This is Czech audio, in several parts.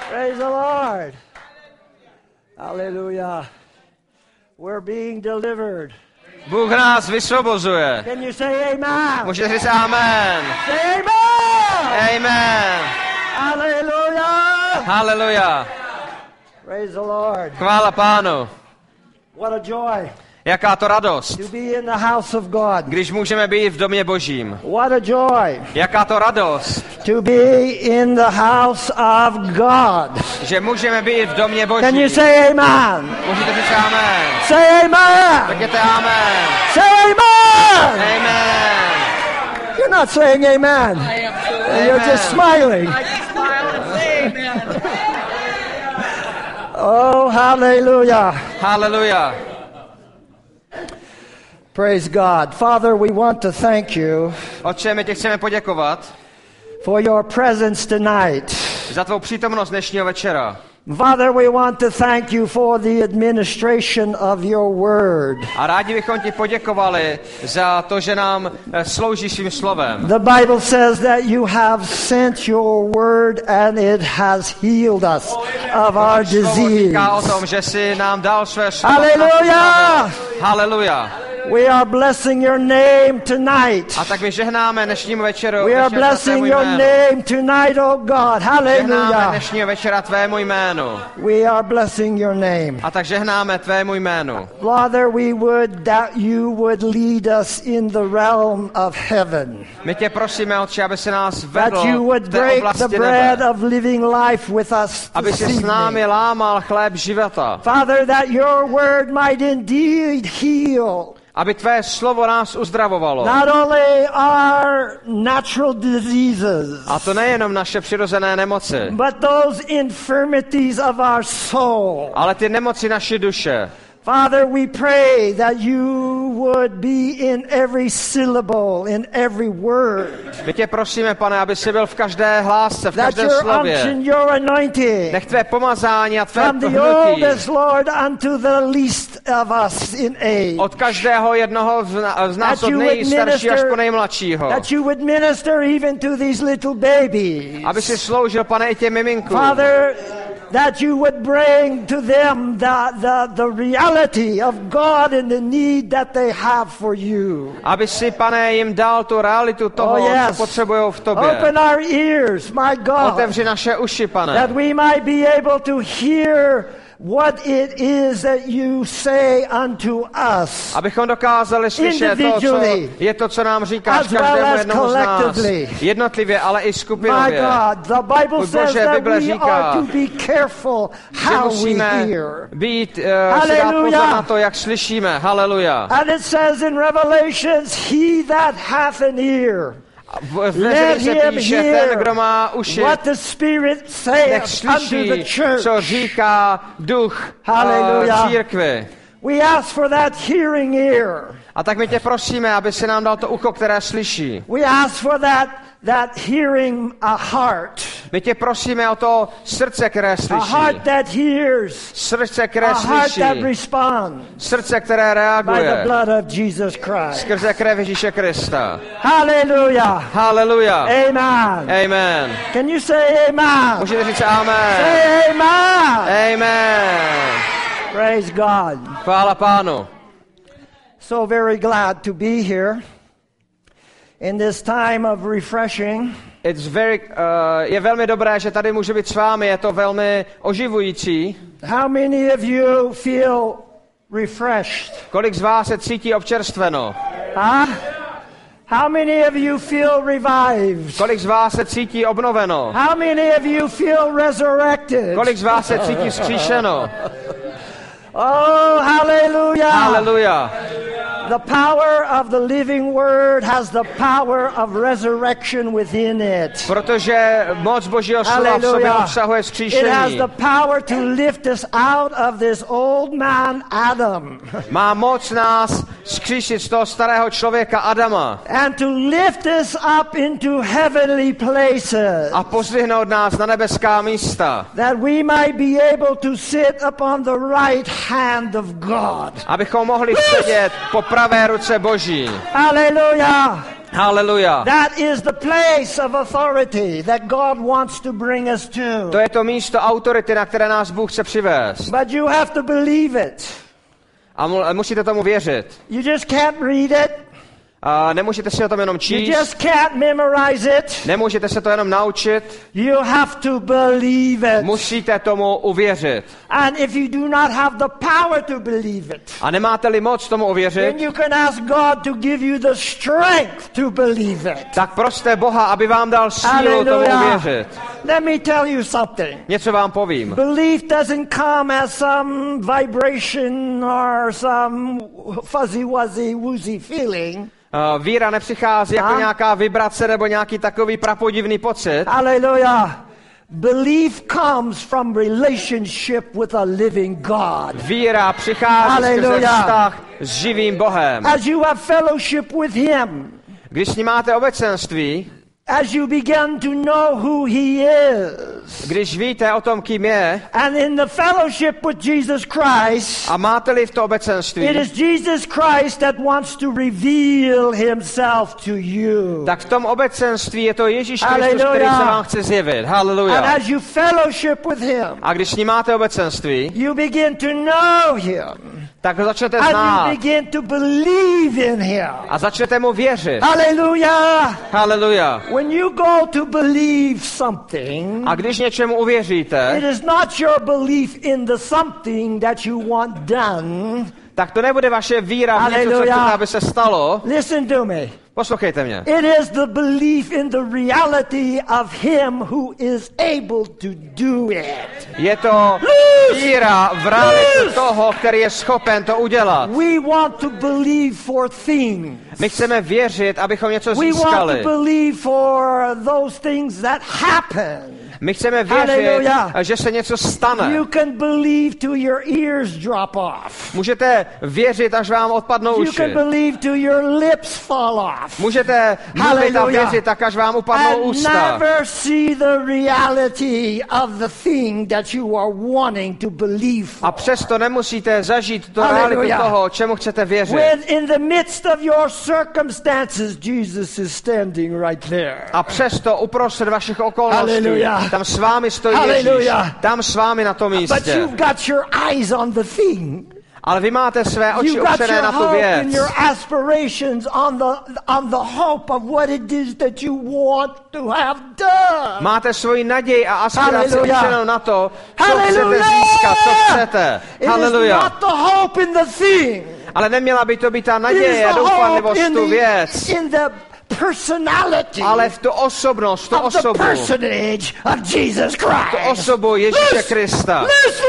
Praise the Lord. Hallelujah. We're being delivered. Bůh nás vysvobozuje. Can you say amen? Můžete říct amen. Say amen. Amen. Hallelujah. Haleluja. Praise the Lord. Chvála Pánu. What a joy Jaká to radost, to be in the house of God. když můžeme být v domě Božím. What a joy Jaká to radost, to be in the house of God. že můžeme být v domě Božím. Can you say amen? Můžete říct amen. Say amen. Řekněte amen. Say amen. Amen. You're not saying amen. You're just smiling. Oh, hallelujah. Haleluja. Praise God. Father, we want to thank you Otče, my tě chceme poděkovat for your presence tonight. za tvou přítomnost dnešního večera. Father, we want to thank you for the administration of your word. A rádi bychom ti poděkovali za to, že nám slouží svým slovem. The Bible says that you have sent your word and it has healed us of our Slovo disease. říká o tom, že jsi nám dal své slovo. Hallelujah! Haleluja. We are blessing your name tonight. A tak my žehnáme dnešnímu večeru. We are blessing your name tonight, oh God. Žehnáme Hallelujah. dnešního večera tvému jménu. We are blessing your name. A tak žehnáme tvému jménu. Father, we would that you would lead us in the realm of heaven. My tě prosíme, Otče, aby se nás That vedl you would v té break the oblasti bread nebe. of living life with us Aby this si s námi evening. lámal chléb života. Father, that your word might indeed heal Aby tvé slovo nás uzdravovalo. not only our natural diseases, A to nejenom naše přirozené nemoci, but those infirmities of our soul. ale ty nemoci naší duše. Father, we pray that you would be in every syllable, in every word. My tě prosíme, Pane, aby jsi byl v každé hlásce, v That každém your slově. unction, your anointing, Nech tvé pomazání a tvé from the hnutí oldest, Lord, unto the least of us in age, od každého jednoho z nás, That od you would nejstaršího až po minister- nejmladšího. that you would minister even to these little babies. Aby si sloužil, Pane, i těm miminkům. Father, that you would bring to them the reality of God and the need that they have for you. Aby si, Pane, jim dal tu realitu toho, Oh, yes. co potřebujou v tobě. Open our ears, my God, Otevři naše uši, Pane. that we might be able to hear what it is that you say unto us. Abychom dokázali slyšet to, co Individually. je to, co nám říkáš As well každému as jednomu z nás. collectively. Jednotlivě, ale i My skupinově. God, the Bible Můj says Bože, that Bible we říká, are to be careful Že how we musíme hear. být, si dát pozor Hallelujah. na to, jak slyšíme. Haleluja. And it says in Revelations, he that hath an ear, V let Veřejně se him píše, ten, hear kdo má uši, what the Spirit nech saith unto slyší, the church. co říká duch Hallelujah. církvi. We ask for that hearing ear. A tak my tě prosíme, aby si nám dal to ucho, které slyší. We ask for that hearing a heart. My tě prosíme o to srdce, které A slyší. heart that hears. Srdce, které A heart slyší. that responds Srdce, které by the reaguje. blood of Jesus Christ. Skrze krev Ježíše Krista. Hallelujah. Haleluja. Amen. Amen. Can you say amen? Můžete říct amen. Say amen. Amen. Praise God. Chvála Pánu. So very glad to be here in this time of refreshing. Je velmi dobré, že tady může být s vámi, je to velmi oživující. How many of you feel refreshed? Kolik z vás se cítí občerstveno? Huh? How many of you feel revived? Kolik z vás se cítí obnoveno? How many of you feel resurrected? Kolik z vás se cítí vzkříšeno? Oh, hallelujah. Haleluja. The power of the living word has the power of resurrection within it. Protože moc Božího slova v sobě obsahuje It has vzkříšení. the power to lift us out of this old man Adam Má moc nás vzkříšit z toho starého člověka Adama and to lift us up into heavenly places, a pozdvihnout nás na nebeská místa, that we might be able to sit upon the right hand of God. abychom mohli sedět po pravé ruce Boží. Hallelujah. Haleluja. That is the place of authority that God wants to bring us to. To je to místo autority, na které nás Bůh chce přivést. But you have to believe it. A musíte tomu věřit. You just can't read it. A nemůžete si o tom jenom You číst. just can't memorize it. Nemůžete se to jenom naučit. You have to believe it. Musíte tomu uvěřit. And if you do not have the power to believe it, A nemáte-li moc tomu then uvěřit, you can ask God to give you the strength to believe it. tak proste Boha, aby vám dal sílu tomu uvěřit. Let me tell you something. Něco vám povím. Belief doesn't come as some vibration or some fuzzy-wuzzy woozy feeling. Víra nepřichází jako nějaká vibrace nebo nějaký takový prapodivný pocit. Hallelujah. Belief comes from relationship with a living God. Víra přichází skrze vztah s živým Bohem. As you have fellowship with Him, Když s ním máte obecenství, as you begin to know who He is, když víte o tom, kým je, and in the fellowship with Jesus Christ, a máte-li v to obecenství, it is Jesus Christ that wants to reveal Himself to you. tak v tom obecenství je to Ježíš Kristus, Hallelujah. který se vám chce zjevit. And Haleluja. as you fellowship with Him, A když s ním máte obecenství, you begin to know Him, tak ho začnete and znát you begin to believe in Him. a začnete mu věřit. Hallelujah. Haleluja. When you go to believe something, A když něčemu uvěříte, it is not your belief in the something that you want done. tak to nebude vaše víra v něco, co Hallelujah. chcete, aby se stalo. Listen to me. Poslouchejte mě. It is the belief in the reality of Him who is able to do it. Je to víra v realitu toho, který je schopen to udělat. We want to believe for things. My chceme věřit, abychom něco We want získali. to believe for those things that happen. My chceme věřit, Hallelujah. že se něco stane. You can believe till your ears drop off. Můžete věřit, až vám odpadnou You can uši. believe till your lips fall off. Můžete mluvit a Hallelujah. věřit, tak až vám upadnou And ústa. never see the reality of the thing that you are wanting to believe for. A přesto nemusíte zažít tu Hallelujah. realitu toho, čemu chcete věřit. When in the midst of your circumstances, Jesus is standing right there. A přesto uprostřed vašich okolností, Hallelujah. tam s vámi stojí Ježíš. Hallelujah. Tam s vámi na tom But místě. you've got your eyes on the thing. Ale vy máte své oči You've got upřené your na tu hope and věc. your aspirations on the hope of what it is that you want to have done. Máte svoji naději a aspiraci Hallelujah. upřenou na to, co Hallelujah. chcete získat, co chcete. It is Halleluja. not the hope in the thing. Ale neměla by to být ta It is naděje a the hope doufalivost v tu věc, in the personality ale v tu osobnost, tu of the osobu, personage of Jesus tu Christ. osobu Ježíše Krista. Loose.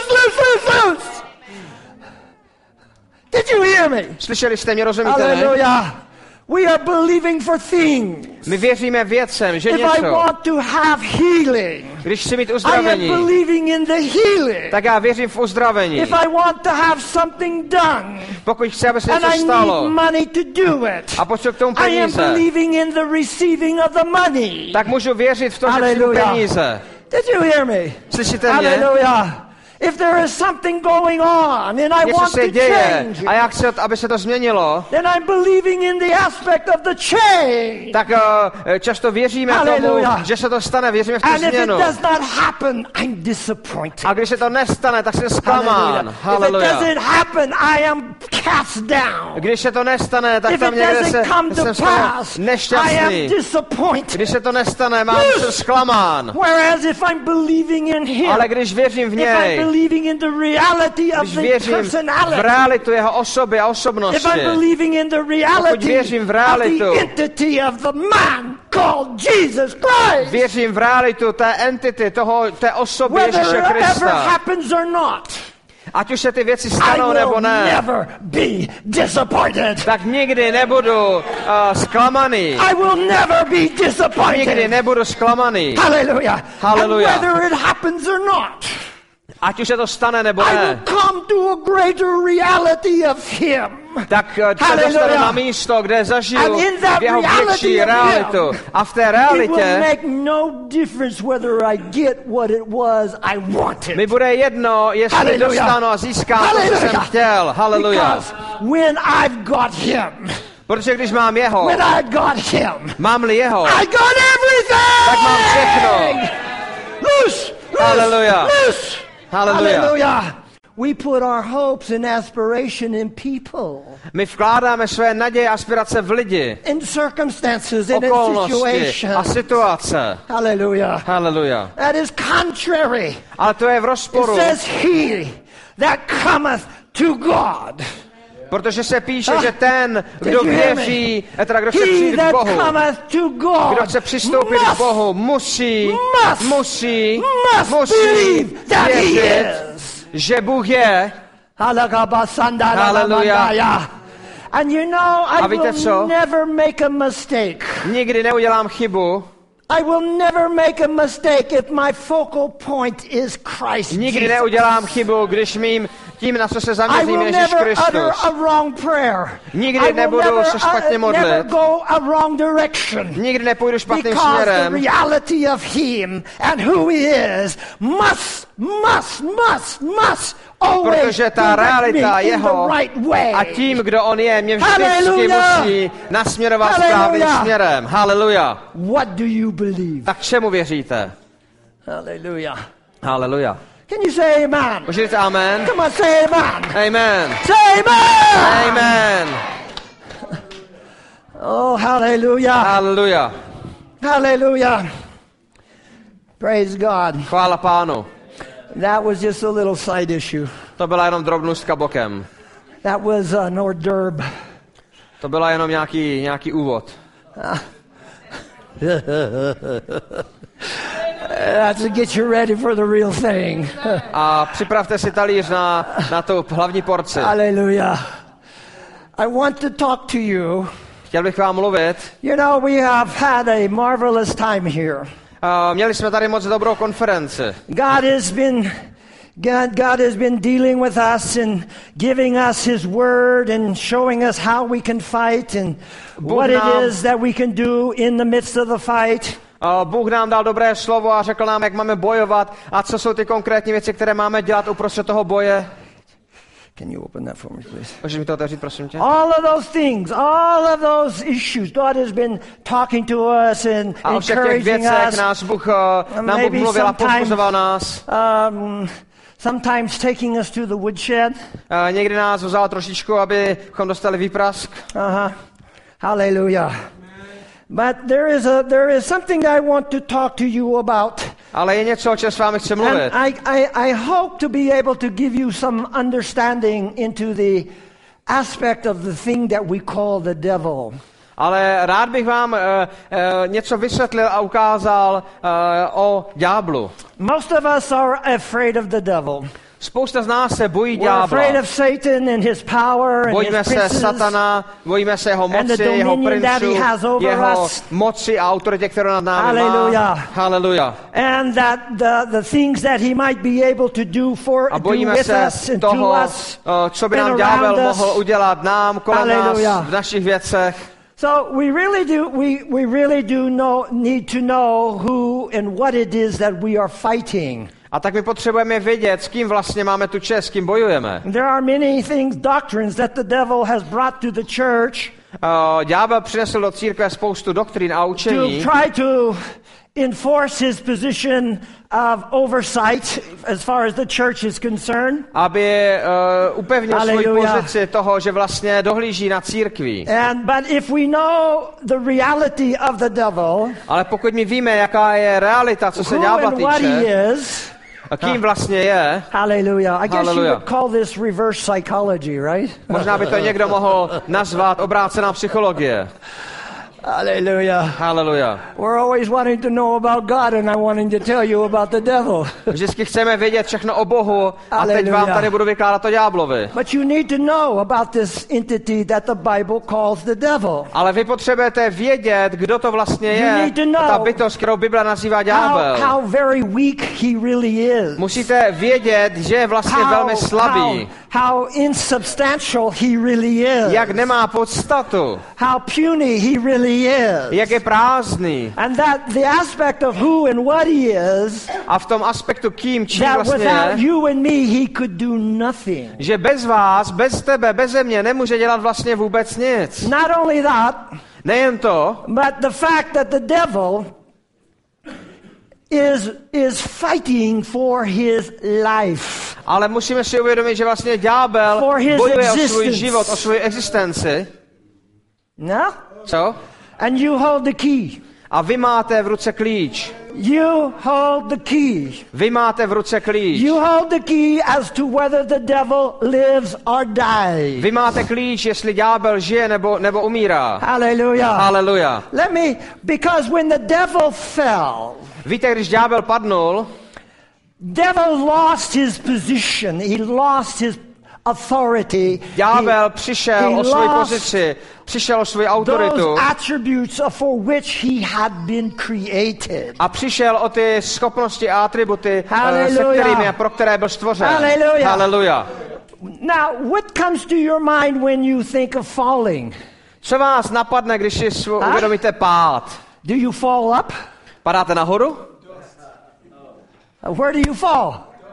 Did you hear me? Slyšeli jste mě, rozumíte, ne? Hallelujah. We are believing for things. My věříme věcem, že If I něco. want to have healing, Když chci mít I am uzdravení, believing in the healing. tak já věřím v uzdravení. If I want to have something done, Pokud chci, aby se and něco I need stalo money to do it, a potřebuji k tomu I am peníze, believing in the receiving of the money. tak můžu věřit v to, že přijdu Hallelujah. peníze. Did you hear me? Slyšíte mě? Hallelujah. If there is something going on and I Něco want se to děje change a it, já chci, aby se to změnilo, then I'm believing in the aspect of the change. tak často věříme tomu, Hallelujah. že se to stane, věříme v tu And if it změnu. does not happen, I'm disappointed. A když se to nestane, tak jsem zklamán. If it Haleluja. doesn't happen, I am cast down. Když se to nestane, tak If tam it někde doesn't come to jsem z toho pass, I am nešťastný. disappointed. Když se to nestane, jsem zklamán. Whereas if I'm believing in Him, Ale když věřím v if I'm něj, believing in the reality of když the věřím v personality, realitu jeho osoby a if osobnosti, I'm believing in the reality věřím v of realitu, the entity of the man called Jesus Christ, věřím v realitu té entity, té osoby whether Ježíše it ever Krista, happens or not, ať už se ty věci I stanou nebo will ne, never be disappointed. tak nikdy nebudu zklamaný. I will never be Nikdy disappointed. nebudu zklamaný. Hallelujah. Hallelujah. And whether it happens or not, Ať už se to stane nebo I will ne, come to a greater reality of Him. tak se Hallelujah. dostanu na místo, kde And zažiju in that v jeho reality větší of realitu. him, A v té It will realitě make no difference whether I get what it was I wanted. mi bude jedno, jestli Hallelujah. dostanu a získám to, co jsem Hallelujah. chtěl. Halleluja. Because when I've got Him, Protože když mám jeho, when I got him, mám-li jeho, I got everything! tak mám všechno. Loose! Hallelujah. Loose! Hallelujah. Hallelujah! We put our hopes and aspiration in people, My vkládáme své naděje a aspirace v lidi, in circumstances, and in okolnosti a situations. situace. Hallelujah. Hallelujah. That is contrary. Ale to je v It rozporu, says, he that cometh to God. protože se píše, že ten, kdo Did you hear me? věří, teda kdo chce He přijít k that Bohu, cometh to God kdo chce přistoupit k Bohu, musí must believe that he věřit, is. že Bůh je. Hallelujah. And you know, I víte co? will never make a mistake. Nikdy neudělám chybu, I will never make a mistake if my focal point is Christ nikdy Jesus. neudělám chybu, když tím, na co se I zaměřím, will Ježíš never utter Kristus. a wrong prayer. Nikdy I will nebudu se špatně modlit. never go a wrong direction. Nikdy nepůjdu špatným Because the směrem, reality of him and who he is must always protože ta direct realita me in jeho the right way. a tím, kdo on je, mě vždycky Hallelujah. musí nasměrovat Hallelujah. správným směrem. Haleluja. What do you believe? Tak čemu věříte? Hallelujah. Haleluja. Can you say amen? Můžete říct amen? Come on, say amen. Amen. Say amen. Amen. Oh, hallelujah. Haleluja. Hallelujah. Praise God. Chvála Pánu. That was just a little side issue. To byla jenom drobnůstka bokem. That was an hors d'oeuvre. To byla jenom nějaký úvod. That's to get you ready for the real thing. A připravte si talíř na tu hlavní porci. Hallelujah. I want to talk to you. Chtěl bych vám mluvit. You know, we have had a marvelous time here. Měli jsme tady moc dobrou konferenci. God has been dealing with us and giving us his word and showing us how we can fight and what it is that we can do in the midst of the fight. Bůh nám dal dobré slovo a řekl nám, jak máme bojovat a co jsou ty konkrétní věci, které máme dělat uprostřed toho boje. Can you open that for me, please? Můžeš mi to otevřít, prosím tě? All of those things, all of those issues, God has been talking to us and A o všech těch encouraging věcech us. nám Bůh mluvil a povzbuzoval nás. Sometimes taking us to the woodshed. Někdy nás vzal trošičku, abychom dostali výprask. Hallelujah. But there is something I want to talk to you about. Ale je něco, o čem s vámi chci mluvit. And I hope to be able to give you some understanding into the aspect of the thing that we call the devil. Ale rád bych vám něco vysvětlil a ukázal o ďáblu. Most of us are afraid of the devil. Spousta z nás se bojí We're ďábla. afraid of Satan and his power and Bojíme his se princes. Satana, bojíme se jeho and the moci, jeho dominion that he princů, has over jeho us. moci a autoritě, kterou nad námi Hallelujah. má. Haleluja. And that the things that he might be able to do A do bojíme with se us and toho, to us co by and nám around ďábel us. mohl udělat nám, kolem Hallelujah. nás, v našich věcech. So we really do need to know who and what it is that we are fighting. A tak my potřebujeme vědět, s kým vlastně máme tu čest, s kým bojujeme. There are many things, doctrines that the devil has brought to the church Ďábel přinesl do církve spoustu doktrín a to učení, try to enforce his position of oversight as far as the church is concerned. aby upevnil svoji Hallelujah. pozici toho, že vlastně dohlíží na církví. But if we know the reality of the devil, Ale pokud my víme, jaká je realita, co se who ďábla and what he týče, is, a kým vlastně je, hallelujah. I guess you Hallelujah. would call this reverse psychology, right? možná by to někdo mohl nazvat obrácená psychologie. Hallelujah. Haleluja. We're always wanting to know about God and I'm wanting to tell you about the devil. Vždycky chceme vědět všechno o Bohu a teď Hallelujah. vám tady budu vykládat o ďáblovi. But you need to know about this entity that the Bible calls the devil. Ale vy potřebujete vědět, kdo to vlastně You je, need to know ta bytost, kterou Bible nazývá ďábel. How very weak he really is. Musíte vědět, že je vlastně velmi slabý. how insubstantial he really is. Jak nemá podstatu. How puny he really is. Jak je prázdný. And that the aspect of who and what he is, A v tom aspektu kým, čím that vlastně without je, you and me he could do nothing. že bez vás, bez tebe, bez mě nemůže dělat vlastně vůbec nic. Not only that, Nejen to, but the fact that the devil is fighting for his life. ale musíme si uvědomit, že vlastně ďábel For his bojuje o svůj existence. život, o svou existenci. No? Co? And you hold the key. A vy máte v ruce klíč. You hold the key. Vy máte v ruce klíč. You hold the key as to whether the devil lives or dies. Vy máte klíč, jestli ďábel žije nebo umírá. Hallelujah. Haleluja. Because when the devil fell, Víte, když ďábel padnul, devil lost his position. He lost his authority. ďábel přišel o svoji pozici, přišel o svoji autoritu Those attributes for which he had been created. a přišel o ty schopnosti a atributy, se Hallelujah. kterými a pro které byl stvořen. Hallelujah. Haleluja. Now, what comes to your mind when you think of falling? Co vás napadne, když si uvědomíte pád? Do you fall up? Padáte nahoru? Where do you fall?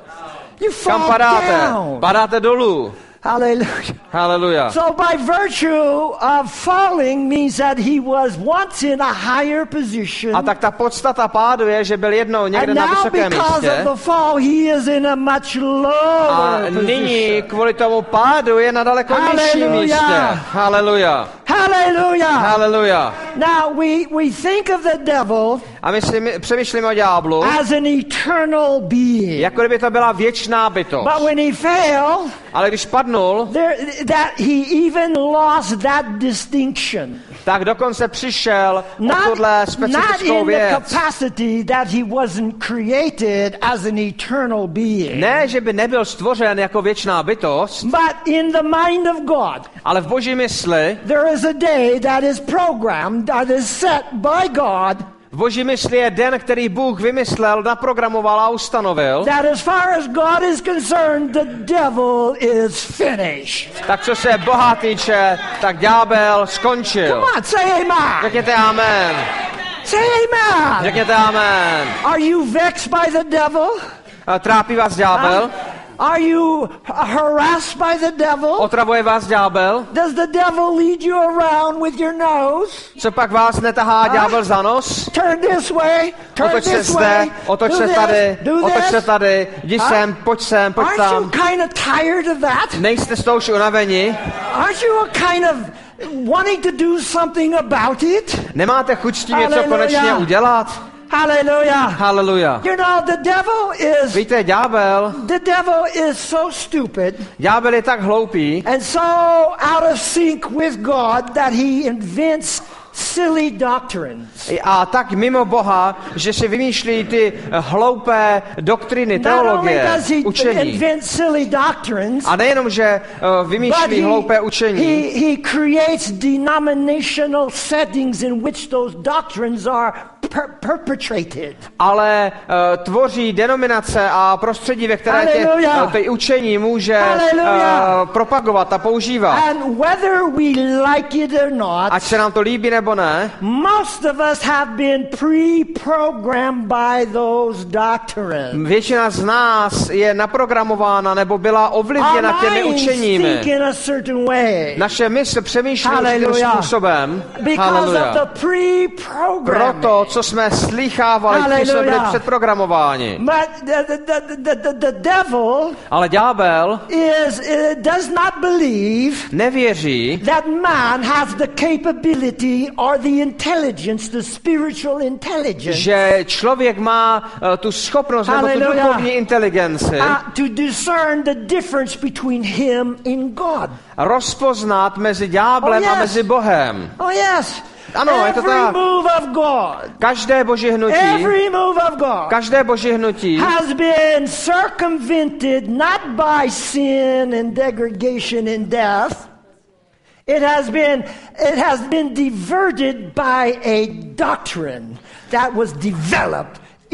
You Kam fall padáte? down. Padáte dolů. Hallelujah. Haleluja. So by virtue of falling means that he was once in a higher position. A tak ta podstata pádu je, že byl jednou někde And na now vysokém because místě. of the fall, he is in a much A lower nyní position. kvůli tomu pádu je na daleko nižším Hallelujah. místě. Haleluja. Hallelujah. Haleluja. Now we think of the devil A my přemýšlíme o ďáblu, as an eternal being. jako kdyby to byla věčná bytost. But when he fell, Ale když padnul, that he even lost that distinction. tak dokonce přišel o Not tuhle specifickou in the věc. capacity that he wasn't created as an eternal being. Ne, že by nebyl stvořen jako věčná bytost, But in the mind of God, ale v boží mysli, there is a day that is programmed, that is set by God, v boží mysli je den, který Bůh vymyslel, naprogramoval a ustanovil. that as far as God is concerned, the devil is finished. Tak co se Boha týče, tak ďábel skončil. Come on, say amen. Řekněte amen. Say amen. Řekněte amen. Are you vexed by the devil? A trápí vás ďábel? Are you harassed by the devil? Otravuje vás ďábel? Does the devil lead you around with your nose? Co pak vás netahá ďábel za nos? Turn this way, turn Otoč se this zde, way. otoč do se this, tady, do otoč this. se tady, jdi sem, pojď Aren't tam. you kind of tired of that? Nejste z toho už unaveni? Aren't you a kind of wanting to do something about it? Nemáte chuť s tím něco Hallelujah. konečně udělat? Hallelujah. Haleluja. You know, the Víte, ďábel devil is so stupid je tak hloupý and so out of sync with God that he invents silly doctrines. a tak mimo Boha, že si vymýšlí ty hloupé doktriny, Not only teologie, does he učení. invent silly doctrines, A nejenom, že but vymýšlí hloupé učení, he creates denominational settings in which those doctrines are perpetrated. ale tvoří denominace a prostředí, ve které Hallelujah. ty učení může Hallelujah. propagovat a používat. And whether we like it or not, Ať se nám to líbí nebo ne, most of us have been pre-programmed by those doctrines. většina z nás je naprogramována nebo byla ovlivněna Our těmi minds učeními. think in a certain way Naše mysl přemýšlí určitým Hallelujah. způsobem. because Haleluja. of the pre-programming. Proto, co jsme slýchávali, když jsme byli Hallelujah. předprogramováni. But the devil Ale ďábel does not believe nevěří, that man has the capability or the intelligence, the spiritual intelligence, že člověk má tu schopnost nebo tu Hallelujah. duchovní inteligenci to discern the difference between him and God. rozpoznat mezi ďáblem Oh, yes. a mezi Bohem. Oh yes. Ano, je to Every tak. move of God, Každé boží hnutí, every move of God každé boží hnutí has been circumvented not by sin and degradation and death. It has been diverted by a doctrine that was developed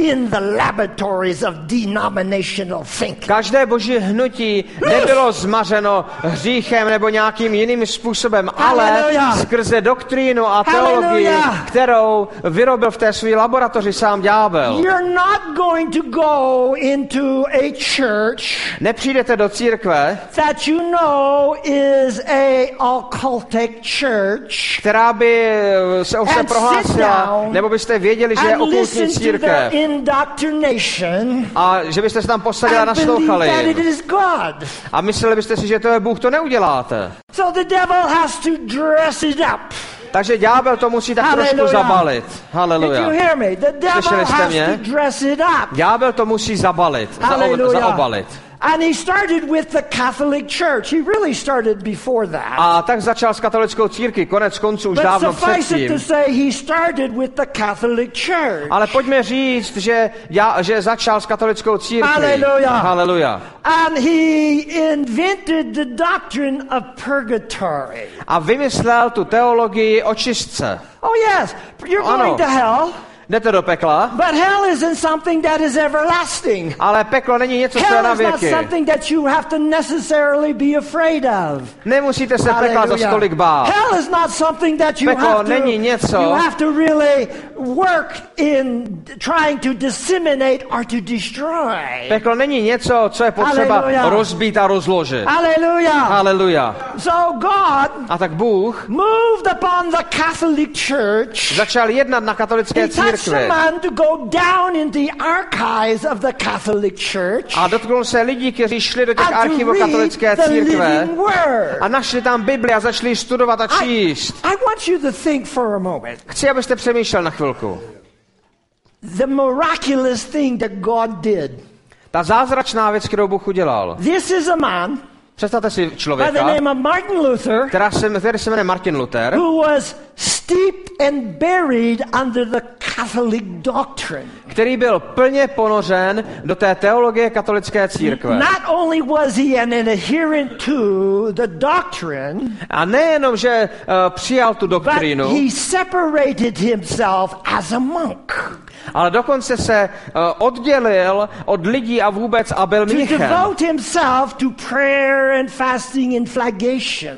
in the laboratories of denominational thinking. Každé boží hnutí nebylo zmařeno hříchem nebo nějakým jiným způsobem, ale skrze doktrínu a teologii, kterou vyrobil v té své laboratoři sám ďábel. You're not going to go into a church Nepřijdete do církve, that you know is a occultic church, která by se o sebe prohlásila, nebo byste věděli, že je and okultní listen to církev. their indoctrination A že byste se tam posadili a and believe that naslouchali. it is God. A mysleli byste si, že to je Bůh, to neuděláte. So the devil has to dress it up. Takže ďábel to musí tak trošku Hallelujah. zabalit. Did Haleluja. you hear me? The devil Slyšeli jste has mě? to dress it up. Ďábel to musí zabalit, zaobalit. And he started with the Catholic Church. He really started before that. A tak začal s katolickou církví, konec konců už But dávno suffice it předtím. to say, he started with the Catholic Church. Ale pojďme říct, že začal s katolickou církví. Haleluja. Haleluja. And he invented the doctrine of purgatory. A vymyslel tu teologii o čistce. Oh yes, you're Ano. going to hell. Jdete do pekla, But hell isn't something that is everlasting. ale peklo není něco, co je Hell na is not věky. something that you have to necessarily be afraid of. Nemusíte se pekla za stolik bát. Hell is not something that you Peklo have to, není něco. you have to really work in trying to disseminate or to destroy. Peklo není něco, co je potřeba Haleluja. rozbít a rozložit. Hallelujah. Haleluja. So God A tak Bůh moved upon the Catholic Church. začal jednat na katolické He touched a církvi. man to go down in the archives of the Catholic Church A dotknul se lidí, kteří šli do těch and to archivů read katolické the církve living word. a našli tam Bibli a začali studovat a číst. I want you to think for a moment. Chci, abyste přemýšlel na chvilku. The miraculous thing that God did. Ta zázračná věc, kterou Bůh udělal. This is a man Představte si by the člověka, name of Martin Luther který se jmenuje Martin Luther, who was steeped and buried under the Catholic doctrine. který byl plně ponořen do té teologie katolické církve. Not only was he an adherent to the doctrine, A nejenom, že přijal tu but doktrínu, he separated himself as a monk ale dokonce se oddělil od lidí a vůbec a byl to mnichem. devote himself to prayer and fasting and flagellation.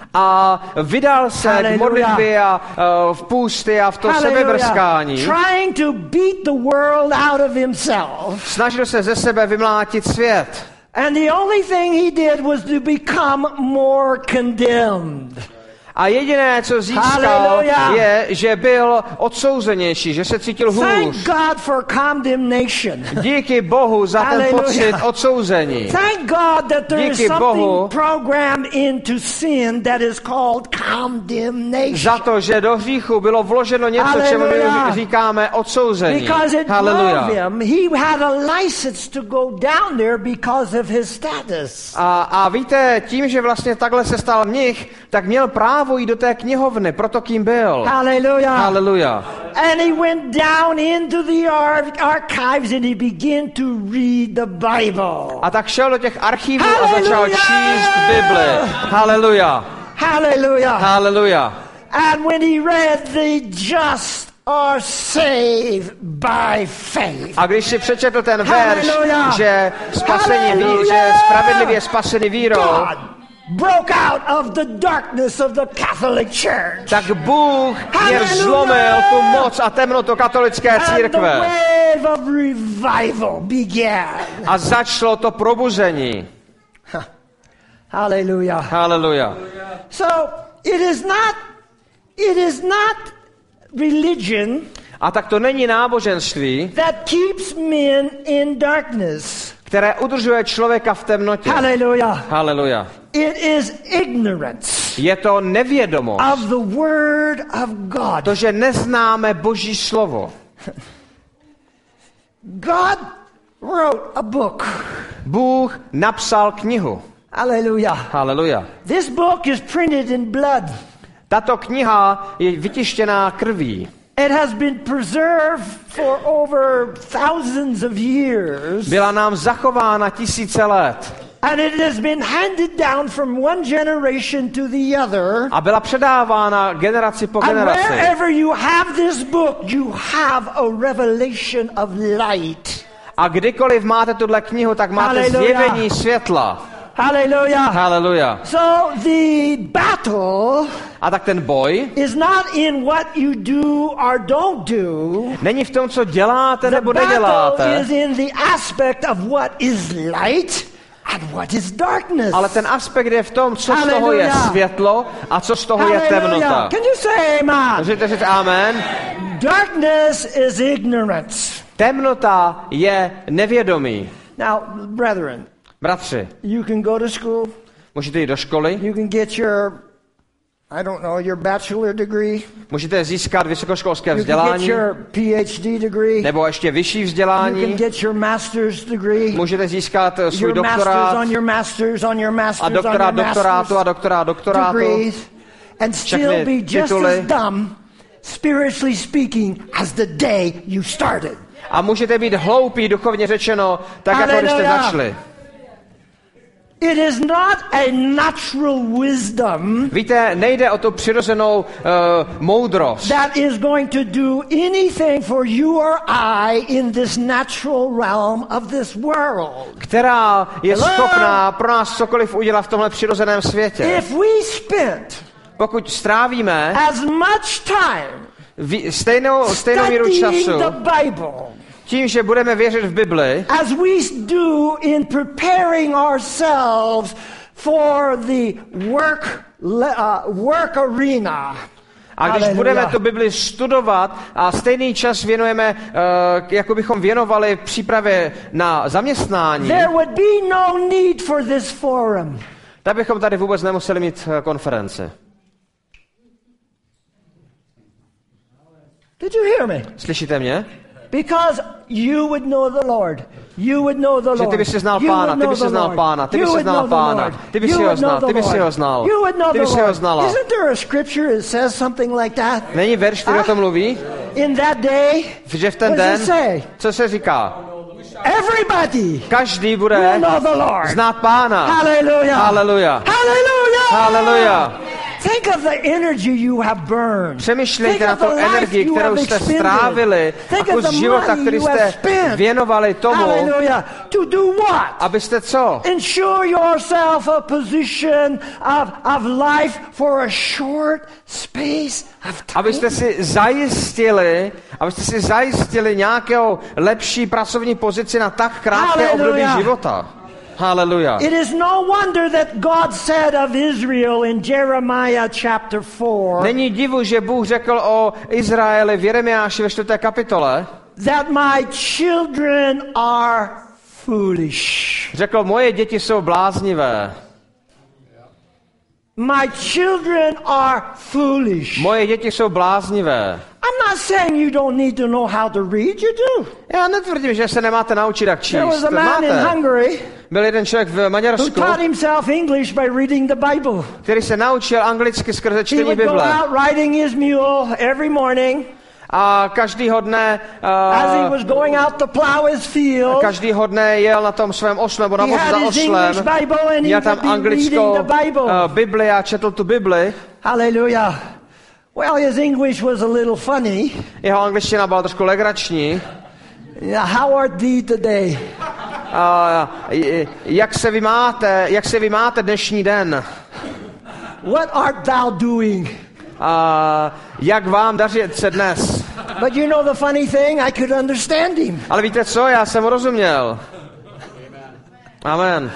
A vydal se k Hallelujah. modlitbě a v půsty a v to sebevrskání. Trying to beat the world out of himself. Snažil se ze sebe vymlátit svět. And the only thing he did was to become more condemned. A jediné, co získal, Hallelujah. je, že byl odsouzenější, že se cítil Thank hůř. God for condemnation. Díky Bohu za ten Hallelujah. pocit odsouzení. Thank God that there is Díky Bohu. something programmed into sin that is called condemnation. Za to, že do hříchu bylo vloženo něco, čemu my Hallelujah. říkáme odsouzení. Because it Haleluja. drove him. He had a license to go down there because of his status. A víte, tím, že vlastně takhle se stal mnich, tak měl právo jít do té knihovny, proto kým byl. Hallelujah. Haleluja. And he went down into the archives and he began to read the Bible. A tak šel do těch archivů a Hallelujah. začal číst Bibli. Haleluja. Hallelujah. Haleluja. And when he read the just are saved by faith. A když si přečetl ten verš, Hallelujah. že Hallelujah. že spravedlivě spasení vírou, God broke out of the darkness of the Catholic Church. tak Bůh je Hallelujah. zlomil tu moc a temnotu katolické And the církve. wave of revival began. A začalo to probuzení. Hallelujah. Haleluja. So it is not religion A tak to není náboženství, that keeps men in darkness. které udržuje člověka v temnotě. Hallelujah. Haleluja. It is ignorance Je to nevědomost. of the word of God. To, že neznáme Boží slovo. God wrote a book. Bůh napsal knihu. Hallelujah. Haleluja. This book is printed in blood. Tato kniha je vytištěná krví. It has been preserved for over thousands of years. Byla nám zachována tisíce let. And it has been handed down from one generation to the other. A byla předávána generaci po And generaci. wherever you have this book, you have a revelation of light. A kdykoliv máte tuhle knihu, tak máte Hallelujah. zjevení světla. Hallelujah. Haleluja. So the battle A tak ten boj is not in what you do or don't do. není v tom, co děláte The nebo battle neděláte, is in the aspect of what is light and what is darkness. ale ten aspekt je v tom, co z toho je Hallelujah. světlo a co z toho je temnota. Can you say amen? Můžete říct amen? Darkness is ignorance. Temnota je nevědomí. Now, brethren, Bratři, you can go to school. můžete jít do školy, You can get your, I don't know, your bachelor degree. můžete získat vysokoškolské You can get vzdělání, your PhD degree. nebo ještě vyšší You can vzdělání, get your master's degree. můžete získat svůj Your masters doktorát on your masters on your masters a doktorát on your doktorátu a masters doktorát doktorátu. degrees, and still všechny be just tituly. as dumb, spiritually speaking, as the day you started. A můžete být hloupí, duchovně řečeno, tak jako když jste Hallelujah. začali. It is not a natural wisdom Víte, nejde o tu přirozenou moudrost, that is going to do anything for you or I in this natural realm of this world. která je Hello? schopná pro nás cokoliv udělat v tomhle přirozeném světě. If we spent Pokud strávíme as much time stejnou míru studying času the Bible tím, že budeme věřit v Bibli, as we do in preparing ourselves for the work arena. a když Hallelujah. budeme tu Bibli studovat a stejný čas věnujeme, jako bychom věnovali přípravě na zaměstnání, There would be no need for this forum. tak bychom tady vůbec nemuseli mít konferenci. Did you hear me? Slyšíte mě? Because you would know the Lord. You would know the Lord. Že ty bys si znal You Pána, would ty know bys si the znal Lord. Pána, ty You bys si would znal know the Pána, Lord. ty bys You si ho would know znal, the ty bys si Lord. ho znal, You would know ty the bys si ho Lord. znala. Isn't there a scripture that says something like that? Není verš, který o tom mluví? In that day, Že v ten what does den, it say? co se říká? Everybody Každý bude will know the Lord. znát Pána. Hallelujah. Haleluja. Hallelujah. Haleluja. Think of the energy you have burned. Přemýšlejte Think na of tu the life energii, you kterou have jste expended. strávili a Think of kus the života, money který you have jste spent. věnovali tomu, Hallelujah. To do what? abyste co? Ensure yourself a position of life for a short space of time. Abyste si zajistili nějakou lepší pracovní pozici na tak krátké období Hallelujah. života. Haleluja. It is no wonder that God said of Israel in Jeremiah chapter 4 Není divu, že Bůh řekl o Izraeli v Jeremiáši ve 4. kapitole, that my children are foolish. řekl, moje děti jsou bláznivé. My children are foolish. Moje děti jsou bláznivé. I'm not saying you don't need to know how to read. You do. Já netvrdím, že se nemáte naučit jak There was číst. a man in Máte. Hungary Byl jeden člověk v who Maďarsku, taught himself English by reading the Bible. který se naučil anglicky skrze He čtení would go Bible. out riding his mule every morning. A každýho dne, As he was going out to plow his field, každýho dne jel na tom svém osle, nebo na he vozu za had his English oslem. Bible and he Měl tam would be anglickou reading the Bible. Bibli a četl tu Bibli. Hallelujah. Well, his English was a little funny. Jeho angličtina byla trošku legrační. How art thee today? Jak se vy máte dnešní den? What art thou doing? Jak vám daří se dnes? But you know the funny thing, I could understand him. Ale víte co, já jsem rozuměl. Amen.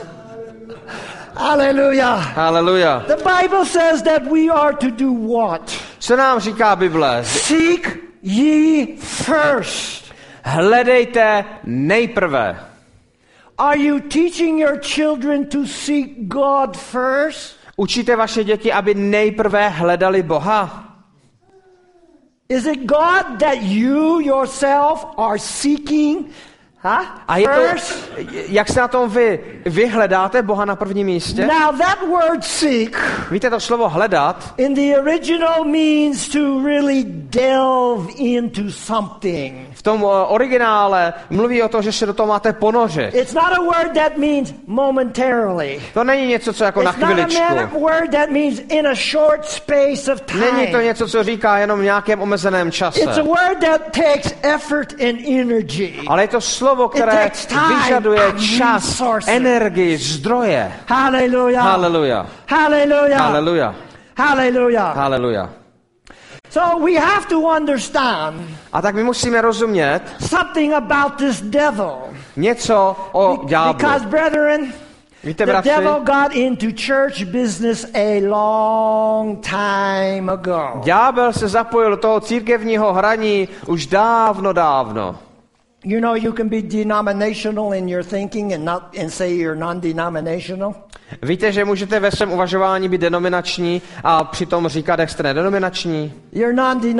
Hallelujah. Haleluja. The Bible says that we are to do what? Co nám říká Bible? Seek ye first. Hledejte nejprve. Are you teaching your children to seek God first? Učíte vaše děti, aby nejprve hledali Boha? Is it God that you yourself are seeking A je to, jak se na tom vy hledáte Boha na prvním místě? Now that word seek, víte, to slovo hledat in the original means to really delve into something. V tom originále mluví o tom, že se do toho máte ponořit. It's not a word that means momentarily. To není něco, co jako na chviličku. It's not a word that means in a short space of time. Není to něco, co říká jenom v nějakém omezeném čase. It's a word that takes effort and energy. Ale je to slovo, které vyžaduje čas, energii, zdroje. Hallelujah. Hallelujah. Hallelujah. Hallelujah. Hallelujah. Hallelujah. So we have to understand. A tak my musíme rozumět something about this devil. Něco o ďáblu. Because brethren, víte, the bratři, devil got into church business a long time ago. Ďábel se zapojil do toho církevního hraní už dávno. You know, you can be denominational in your thinking and say you're non-denominational. Víte, že můžete ve svém uvažování být denominační a přitom říkat, jak jste nedenominační? Your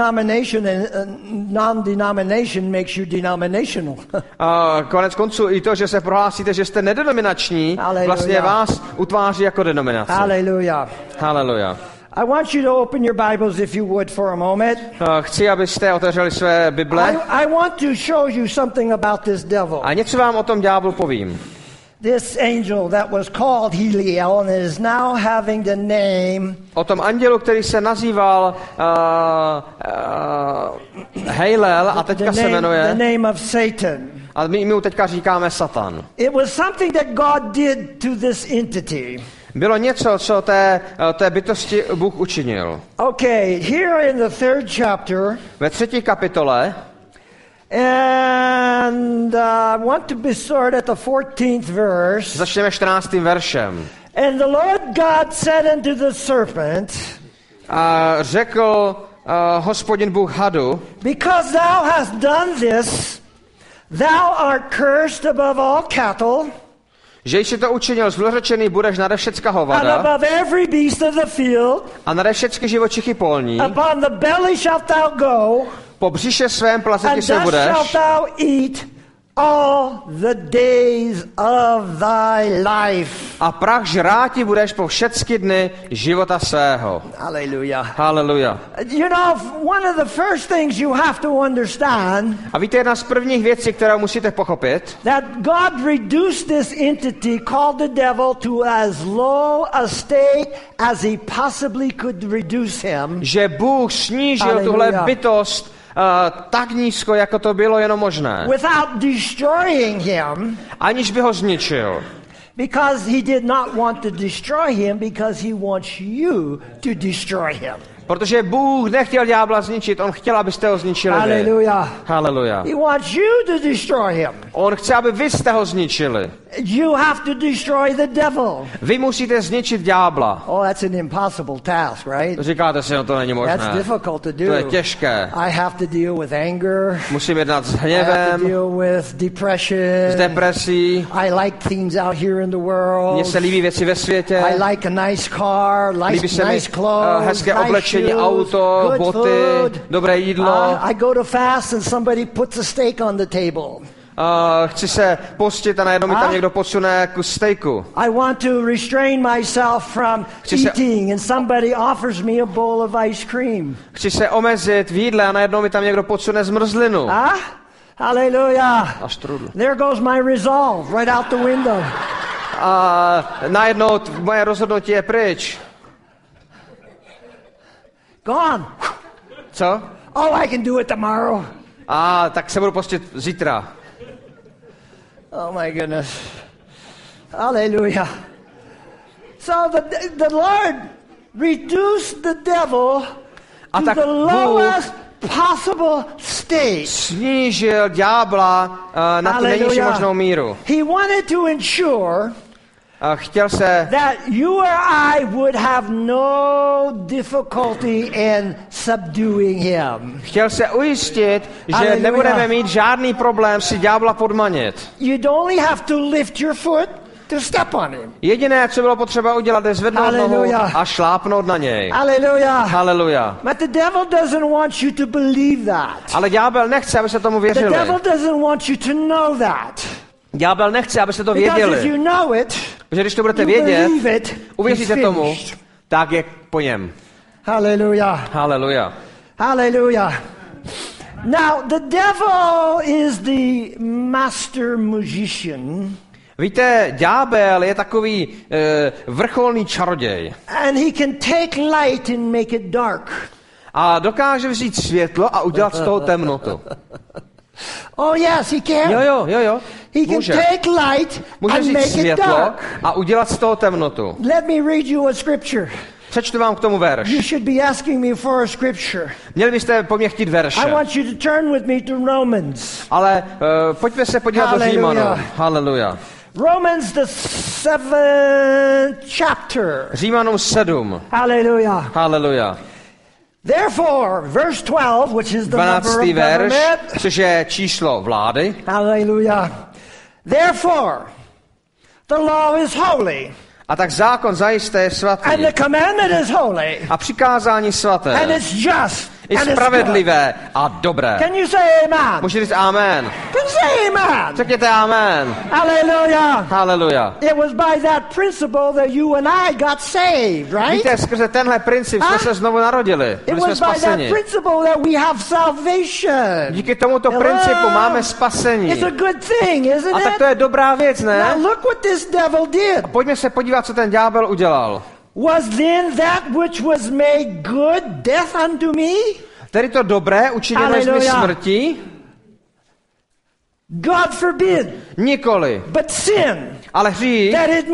non-denomination makes you denominational. Konec konců i to, že se prohlásíte, že jste nedenominační, vlastně vás utváří jako denominace. Hallelujah. Hallelujah. I want you to open your Bibles, if you would, for a moment. Chci, abyste otevřeli své Bible. I want to show you something about this devil. A něco vám o tom ďáblu povím. This angel that was called Heliel and is now having the name. O tom andělu, který se nazýval Heliel a teďka se jmenuje. The name of Satan. A my mu teďka říkáme Satan. It was something that God did to this entity. Bylo něco, co té bytosti Bůh učinil. Okay, here in the 3rd chapter. Ve 3. kapitole. And I want to be start at the 14th verse. Začneme 14. veršem. And the Lord God said unto the serpent. A řekl Hospodin Bůh hadu. Because thou hast done this, thou art cursed above all cattle. Že jsi to učinil, zlořečený budeš nade všecka hovada. And above every beast of the field. A nade všecky živočichy polní. Upon the belly shalt thou go. Po břiše svém plazeti se budeš. And thus shalt thou eat all the days of thy life. A prach žráti budeš po všecky dny života svého. Hallelujah. Hallelujah. You know, one of the first things you have to understand. A víte, jedna z prvních věcí, kterou musíte pochopit, that God reduced this entity called the devil to as low a state as he possibly could reduce him. Že Bůh snížil tuhle bytost tak nízko, jako to bylo jenom možné. Without destroying him. Aniž by ho zničil. Because he did not want to destroy him, because he wants you to destroy him. Protože Bůh nechtěl ďábla zničit, on chtěl, abyste ho zničili. Hallelujah. Hallelujah. He wants you to destroy him. On chce, aby vy jste ho zničili. You have to destroy the devil. Vy musíte zničit ďábla. Oh, that's an impossible task, right? Říkáte si, no to není možné. That's difficult to do. To je těžké. I have to deal with anger. Musím jednat s I have hněvem. to deal with depression. S depresí. I like things out here in the world. Mně se líbí věci ve světě. I like a nice car, líbí se nice clothes, hezké nice oblečení, shoes, auto, good boty, food. dobré jídlo. I go to fast and somebody puts a steak on the table. Chci se postit a najednou mi tam někdo podsune kus stejku. I want to restrain myself from eating and somebody offers me a bowl of ice cream. Chci se omezit v jídle a najednou mi tam někdo podsune zmrzlinu. Hallelujah. There goes my resolve right out the window. Najednou moje rozhodnutí je pryč. Gone. Co? Oh, I can do it tomorrow. Tak se budu postit zítra. Oh my goodness. Hallelujah. So the Lord reduced the devil to the lowest possible state. Snížil ďábla na tu nejnižší možnou míru. He wanted to ensure chtěl se that you or I would have no difficulty in subduing him. Chtěl se ujistit, že nebudeme mít žádný problém si ďábla podmanit. You'd only have to lift your foot. to step on him. Jediné, co bylo potřeba udělat, je zvednout nohu Hallelujah. a šlápnout na něj. Hallelujah. Haleluja. But the devil doesn't want you to believe that. Ale ďábel nechce, aby se tomu The věřili. devil doesn't want you to know that. Ďábel nechce, abyste to Because if věděli. you know it, Protože když to budete you vědět, believe it, uvěříte it's tomu, finished. tak je po něm. Hallelujah. Haleluja. Hallelujah. Now, the devil is the master magician. Víte, ďábel je takový vrcholný čaroděj. And he can take light and make it dark. A dokáže vzít světlo a udělat z toho temnotu. Oh yes, he can. Jo. He can Může. take light Může and vzít make it světlo dark. a udělat z toho temnotu. Let me read you a scripture. Přečtu vám k tomu verš. You should be asking me for a scripture. Měli byste po mně chtít verše. I want you to turn with me to Romans. Ale pojďme se podívat do Římanů. Haleluja. Romans the 7th chapter. Římanům 7. Hallelujah. Haleluja. Therefore, verse 12, which is the number 12. of verš, government. což je číslo vlády. Hallelujah. Therefore, the law is holy, A tak zákon zajisté je svatý. and the commandment is holy, A přikázání and svaté it's just, je and it's spravedlivé a good. dobré. Can you say amen? Můžete říct amen. Can you say amen? Řekněte amen. Hallelujah. Haleluja. It was by that principle that you and I got saved, right? Víte, skrze tenhle princip jsme se znovu narodili. It Byli jsme was by that spaseni. principle that we have salvation. Díky tomuto Hello? principu máme spasení. It's a good thing, isn't A tak it? to je dobrá věc, Now ne? look what this devil did. Pojďme se podívat, co ten ďábel udělal. Was then that which was made good death unto me? Tedy to dobré učiněné z mi Hallelujah. smrti? God forbid. Nikoli. But sin, Ale hřích, that it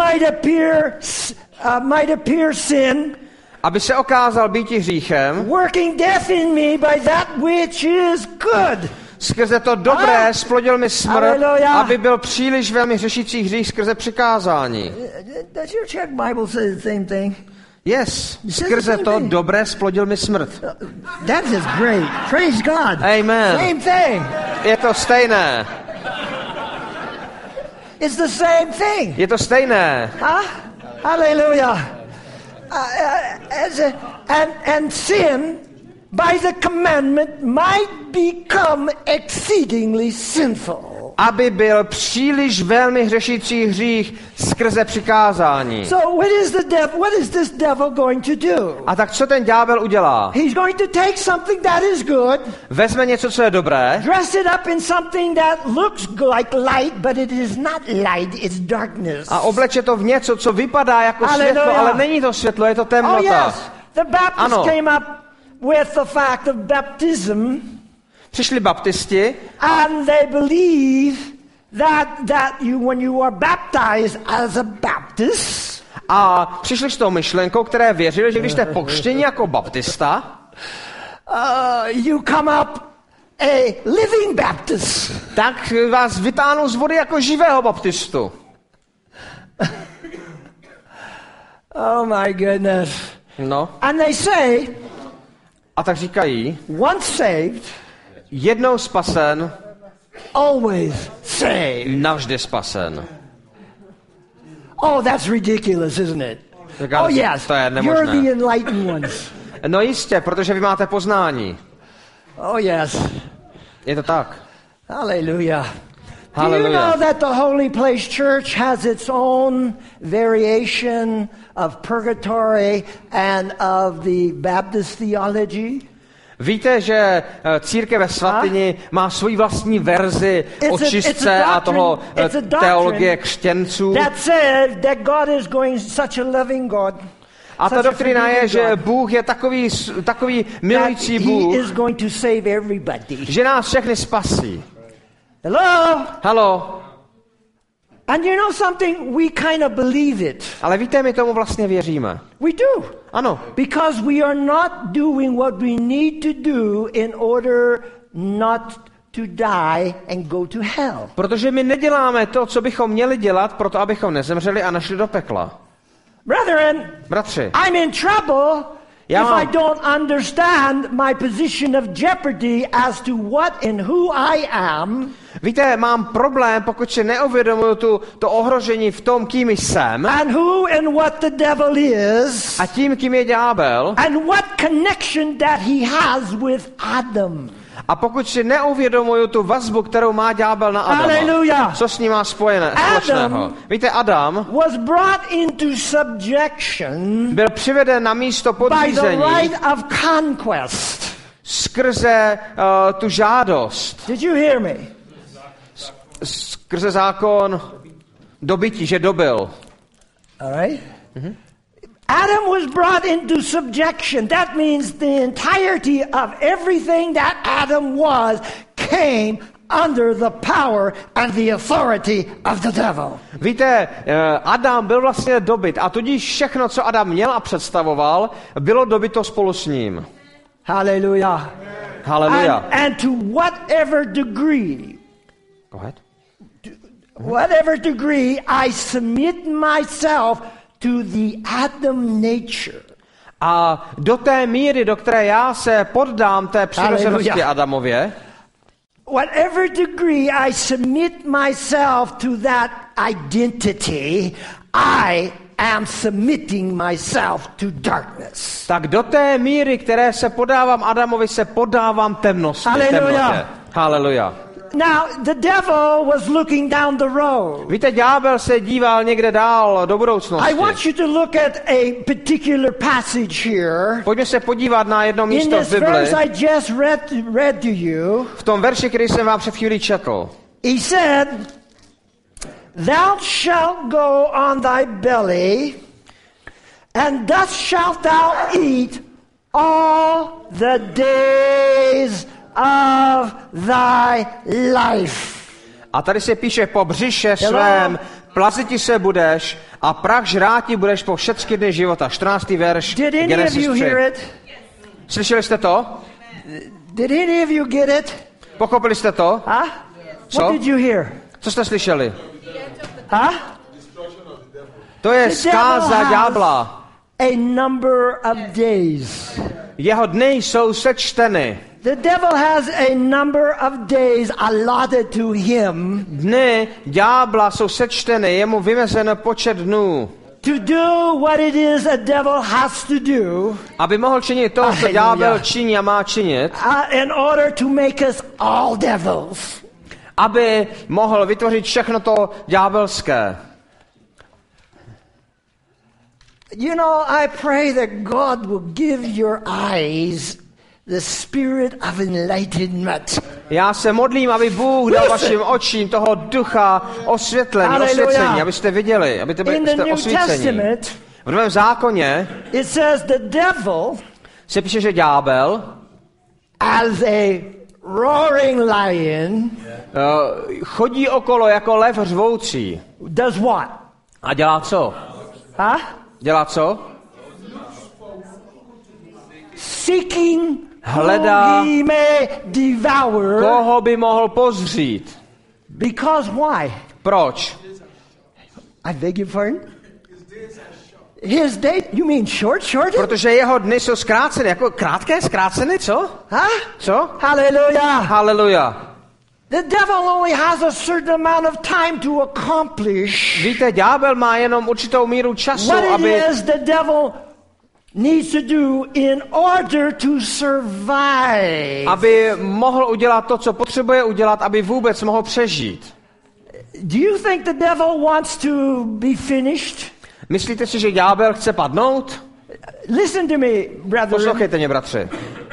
might appear sin, aby se okázal býti hříchem, working death in me by that which is good. skrze to dobré splodil mi smrt, Hallelujah. aby byl příliš velmi řešící hřích skrze přikázání. Does your Czech Bible say the same thing? Yes, skrze to dobré splodil mi smrt. That is great. Praise God. Amen. Same thing. Je to stejné. It's the same thing. Je to stejné. Huh? Hallelujah. And sin, by the commandment, might become exceedingly sinful. Aby byl příliš velmi hřešící hřích skrze přikázání. So what is this devil going to do? A tak co ten ďábel udělá? He's going to take something that is good, Vezme něco, co je dobré, dress it up in something that looks like light, but it is not light, it's darkness. a obleče to v něco, co vypadá jako Hallelujah. světlo, ale není to světlo, je to Oh temnota. yes, the Baptists Ano. came up with the fact of baptism, Přišli baptisti and they believe that when you are baptized as a Baptist, a přišli s tou myšlenkou, které věřili, že když jste pokřtěni jako baptista, you come up a living Baptist. tak vás vytáhnou z vody jako živého baptistu. Oh my goodness. No, And they say, a tak říkají, once saved, jednou spasen, always saved. navždy spasen. Oh, that's ridiculous, isn't it? Tak, Oh yes, to je you're nemožné. the enlightened ones. No jistě, protože vy máte poznání. Oh yes. Je to tak. Hallelujah. Do you Hallelujah. know that the Holy Place Church has its own variation of purgatory and of the Baptist theology? Víte, že církev ve svatyni má svoji vlastní verzi o čistce a toho teologie křtěnců. That says that God is going such a loving God. A ta doktrina je, že Bůh je takový milující He Bůh, is going to save everybody. že nás všechny spasí. Hello? Haló. And you know something? We kind of believe it. Ale víte, my tomu vlastně věříme. We do. Ano. Because we are not doing what we need to do in order not to die and go to hell. Protože my neděláme to, co bychom měli dělat, proto abychom nezemřeli a nešli do pekla. Brethren, Bratři, I'm in trouble if I don't understand my position of jeopardy as to what and who I am. Víte, mám problém, pokud si neuvědomuju to ohrožení v tom, kým jsem. And who and what the devil is. A tím, kým je ďábel. And what connection that he has with Adam. A pokud si neuvědomuju tu vazbu, kterou má ďábel na Adama, Hallelujah. Co s ním má společného? Víte, Adam was brought into subjection byl přiveden na místo podřízení by the right of conquest. Skrze tu žádost. Did you hear me? Skrze zákon dobytí, že dobil. All right? Adam was brought into subjection. That means the entirety of everything that Adam was came under the power and the authority of the devil. Víte, Adam byl vlastně dobyt a tudíž všechno, co Adam měl a představoval, bylo dobyto spolu s ním. Hallelujah. Hallelujah. And to whatever degree, Go ahead. whatever degree I submit myself to the Adam nature. A do té míry, do které já se poddám té přirozenosti Adamově, whatever degree I submit myself to that identity, I am submitting myself to darkness. Tak do té míry, které se podávám Adamovi, se podávám temnosti. Hallelujah. Hallelujah. Now, the devil was looking down the road. Víte, ďábel se díval někde dál do budoucnosti. I want you to look at a particular passage here. Pojďme se podívat na jedno místo v Bibli. In this verse I just read to you. V tom verši, který jsem vám před chvílí četl. He said, "Thou shalt go on thy belly, and thus shalt thou eat all the days of thy life." A tady se píše, po břiše svém plaziti se budeš a prach žráti budeš po všechny dny života. 14. verš Genesis 3. Slyšeli jste to? Did any of you get it? Pochopili jste to? Huh? What did you hear? Co jste slyšeli? Huh? To je zkáza ďábla. A number of days. Jeho dny jsou sečteny. The devil has a number of days allotted to him. Dny ďábla jsou sečteny, je mu vymezen počet dnů. To do what it is a devil has to do. Aby mohl činit to, co ďábel činí a má činit. In order to make us all devils. Aby mohl vytvořit všechno to ďábelské. You know, I pray that God will give your eyes the spirit of enlightenment. Já se modlím, aby Bůh dal vašim očím toho ducha osvětlení, osvěcení, abyste viděli, aby jste osvícení. V Novém zákoně it says the devil se píše, že ďábel as a roaring lion chodí okolo jako lev řvoucí. Does what? A dělá co? Huh? Dělá co? Seeking hledá, who he may devour. Koho by mohl pozřít. Because why? Proč? I beg your pardon? His day, you mean short? Protože jeho dny jsou zkráceny, jako krátké, zkráceny, co? Huh? Co? Hallelujah. Hallelujah. The devil only has a certain amount of time to accomplish. Víte, ďábel má jenom určitou míru času, what aby it is the devil needs to do in order to survive. Aby mohl udělat to, co potřebuje udělat, aby vůbec mohl přežít. Do you think the devil wants to be finished? Myslíte si, že ďábel chce padnout? Listen to me, brother. Poslouchejte mě, bratři.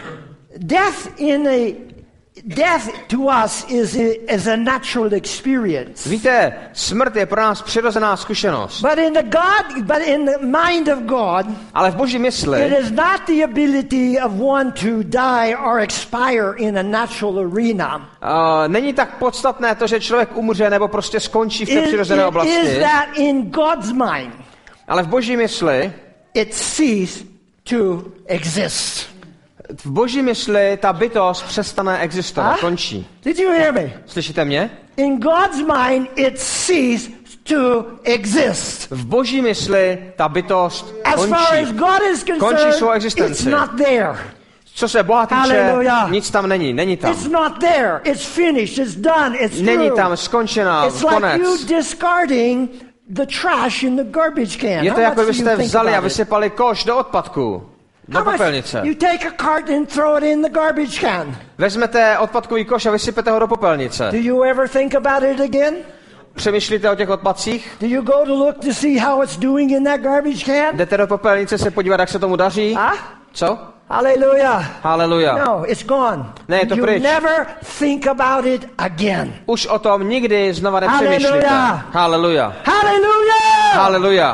Death to us is a natural experience. Víte, smrt je pro nás přirozená zkušenost. But in the mind of God, ale v Boží mysli, it is not the ability of one to die or expire in a natural arena. Není tak podstatné to, že člověk umře nebo prostě skončí v té přirozené oblasti. Is that in God's mind? Ale v Boží mysli, it ceases to exist. V Boží mysli ta bytost přestane existovat, končí. Did you hear me? Slyšíte mě? In God's mind it ceases to exist. V boží mysli ta bytost As far as God is končí svou concerned, existenci. it's not there. Co se Boha týče, Hallelujah. nic tam není tam. It's not there. It's finished. It's done. It's Není through. tam, skončená, It's like konec. you discarding the trash in the garbage can. Je to How jako much do you byste think vzali a about it? vysypali koš do odpadku, do How much- popelnice. You take a cart and throw it in the garbage can. Vezmete odpadkový koš a vysypete ho do popelnice. Do you ever think about it again? Přemýšlíte o těch odpadcích? Do you go to look to see how it's doing in that garbage can? Jdete do popelnice se podívat, jak se tomu daří? Huh? Co? Hallelujah. Haleluja. No, it's gone. Ne, je to You pryč. never think about it again. Už o tom nikdy znova nepřemýšlíte. Haleluja. Haleluja. Hallelujah! Haleluja.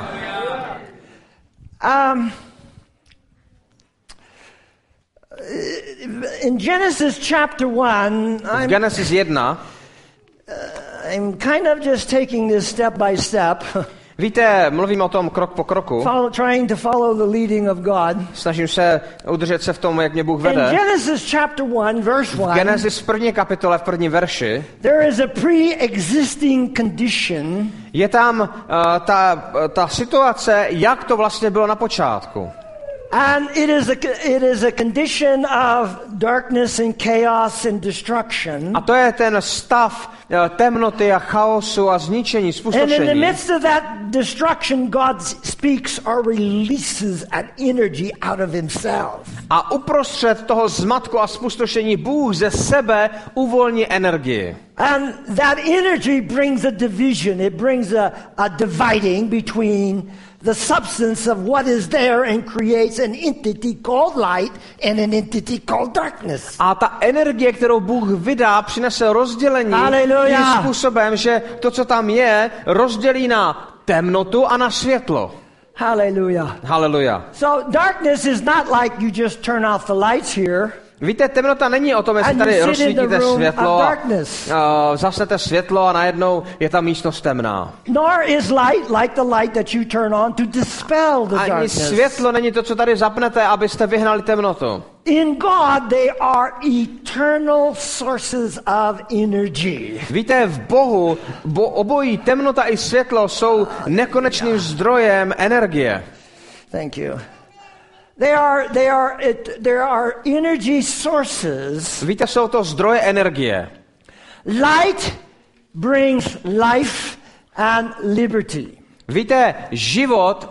In Genesis chapter 1, V Genesis 1, I'm kind of just taking this step by step, víte, mluvím o tom krok po kroku. trying to follow the leading of God. Snažím se udržet se v tom, jak mě Bůh In vede. Genesis chapter 1, verse V 1, Genesis v první kapitole, v první verši, there is a pre-existing condition je tam ta situace, jak to vlastně bylo na počátku. and it is a condition of darkness and chaos and destruction. A to je ten stav temnoty a chaosu a zničení, And in the spustošení. midst of that destruction, God speaks or releases an energy out of himself. A uprostřed toho zmatku a spustošení Bůh ze sebe uvolní energii. And that energy brings a division. It brings a dividing between the substance of what is there and creates an entity called light and an entity called darkness. A ta energie, kterou Bůh vydá, přinese rozdělení Haleluja. tím způsobem, že to, co tam je, rozdělí na temnotu a na světlo. Hallelujah. Haleluja. So darkness is not like you just turn off the lights here. Víte, temnota není o tom, jestli And you tady sit in rozsvítíte the room světlo of a darkness. zasnete světlo a najednou je ta místnost temná. Nor is light like the light that you turn on to dispel the Ani darkness. světlo není to, co tady zapnete, abyste vyhnali temnotu. In God, they are eternal sources of energy. Víte, v Bohu obojí temnota i světlo jsou nekonečným zdrojem energie. Thank you. There are energy sources. Víte, jsou to zdroje energie. Light brings life and liberty. Víte, život,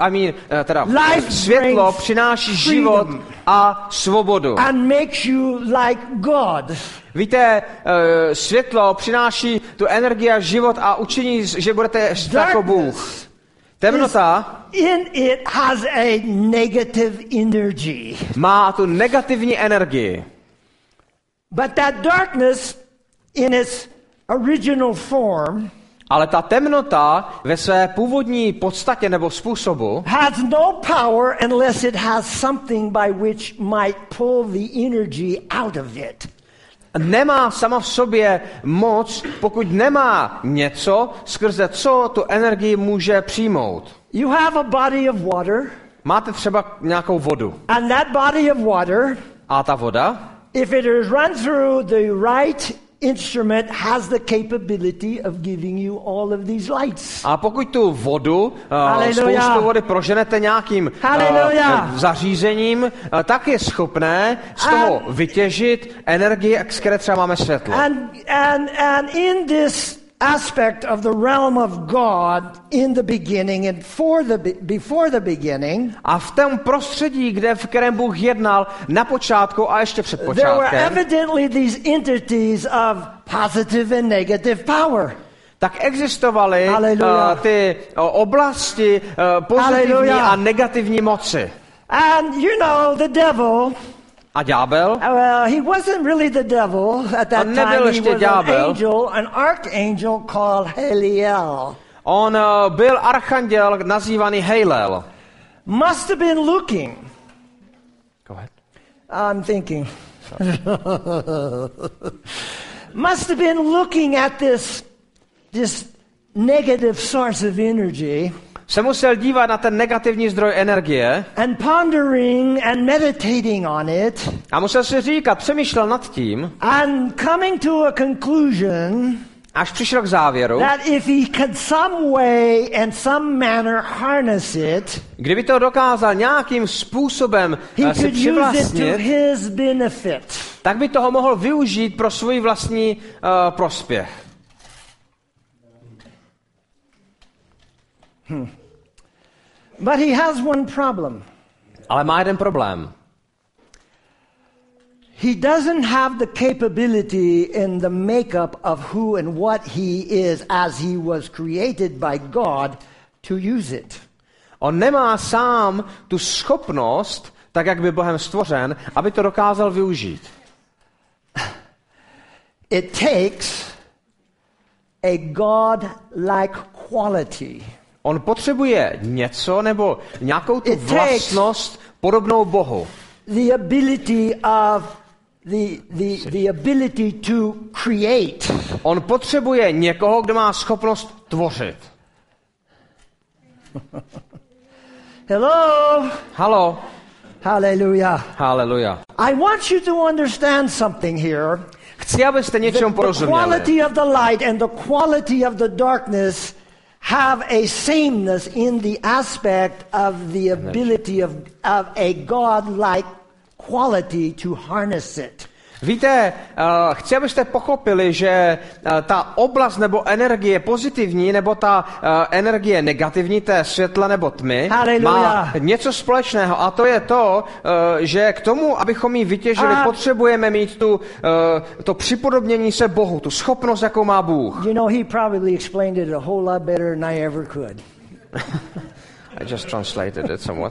světlo brings přináší freedom. život a svobodu. And makes you like God. Víte, světlo přináší tu energii a život a učiní, že budete jako Bůh. Temnota In it has a negative energy. má tu negativní energii. But that darkness in its original form Ale ta temnota ve své původní podstatě nebo způsobu has no power unless it has something by which might pull the energy out of it. nemá sama v sobě moc, pokud nemá něco, skrze co tu energii může přijmout. You have a body of water, Máte třeba nějakou vodu. and that body of water, A ta voda, if it is run through the right instrument, has the capability of giving you all of these lights. a pokud tu vodu, Haleluja. spoustu vody proženete nějakým Haleluja. zařízením, tak je schopné z toho vytěžit energii, z které třeba máme světlo. And in this aspect of the realm of God in the beginning and before the beginning, A v tom prostředí, v kterém Bůh jednal na počátku a ještě před there were počátkem, evidently these entities of positive and negative power. tak existovaly Haleluja. ty oblasti pozitivní Haleluja. a negativní moci. And you know, the devil, A ďábel, he wasn't really the devil at that On nebyl time. He ještě was ďábel. an archangel called Heliel. on byl archanděl nazývaný Hejlel. Must have been looking. Go ahead. I'm thinking. Must have been looking at this negative source of energy Se musel dívat na ten negativní zdroj energie and pondering and meditating on it a musel si říkat, přemýšlel nad tím and coming to a conclusion až přišel k závěru, that if he could some way and some manner harness it, kdyby to dokázal nějakým způsobem he si could use it to přivlastnit, his benefit. tak by toho mohl využít pro svůj vlastní prospěch. But he has one problem. Ale má jeden problém. He doesn't have the capability in the makeup of who and what he is as he was created by God to use it. On nemá sám tu schopnost, tak jak by Bohem stvořen, aby to dokázal využít. It takes a God-like quality. On potřebuje něco nebo nějakou tu vlastnost podobnou Bohu. The ability of the ability to create. On potřebuje někoho, kdo má schopnost tvořit. Hello. Halo. Hallelujah. Hallelujah. I want you to understand something here. Chci, abyste něčemu The porozuměli. quality of the light and the quality of the darkness have a sameness in the aspect of the ability of a God-like quality to harness it. Víte, chci, abyste pochopili, že ta oblast nebo energie pozitivní, nebo ta energie negativní, té světla nebo tmy, má něco společného. A to je to, že k tomu, abychom ji vytěžili, potřebujeme mít to připodobnění se Bohu, tu schopnost, jakou má Bůh. You know, he probably explained it a whole lot better than I ever could. I just translated it somewhat.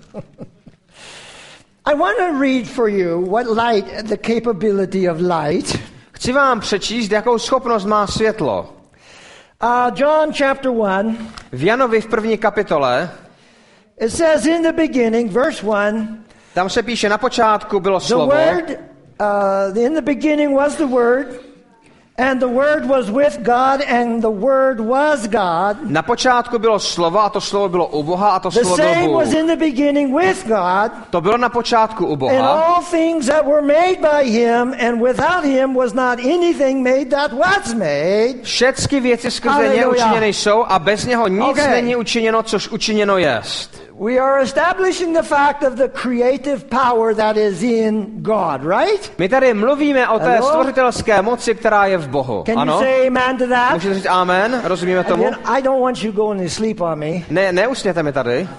I want to read for you what light, the capability of light. Chci vám přečíst, jakou schopnost má světlo. John chapter 1. V Janovi v 1. kapitole. It says in the beginning, verse 1. Tam se píše, na počátku bylo slovo. The word, in the beginning was the word, and the word was with God, and the word was God. Na počátku bylo slovo, a to slovo bylo u Boha, a to The slovo byl same Bůh. was in the beginning with God. To bylo na počátku u And Boha. all things that were made by him, and without him was not anything made that was made. Všechny věci skrze ně Hallelujah. učiněny jsou a bez něho nic Okay. není učiněno, což učiněno jest. We are establishing the fact of the creative power that is in God, right? My tady mluvíme o té Hello? stvořitelské moci, která je v Bohu. Can Ano? you say amen to that? Můžete říct amen? Rozumíme tomu? Again, I don't want you going to sleep on me. Ne, neusněte mi tady.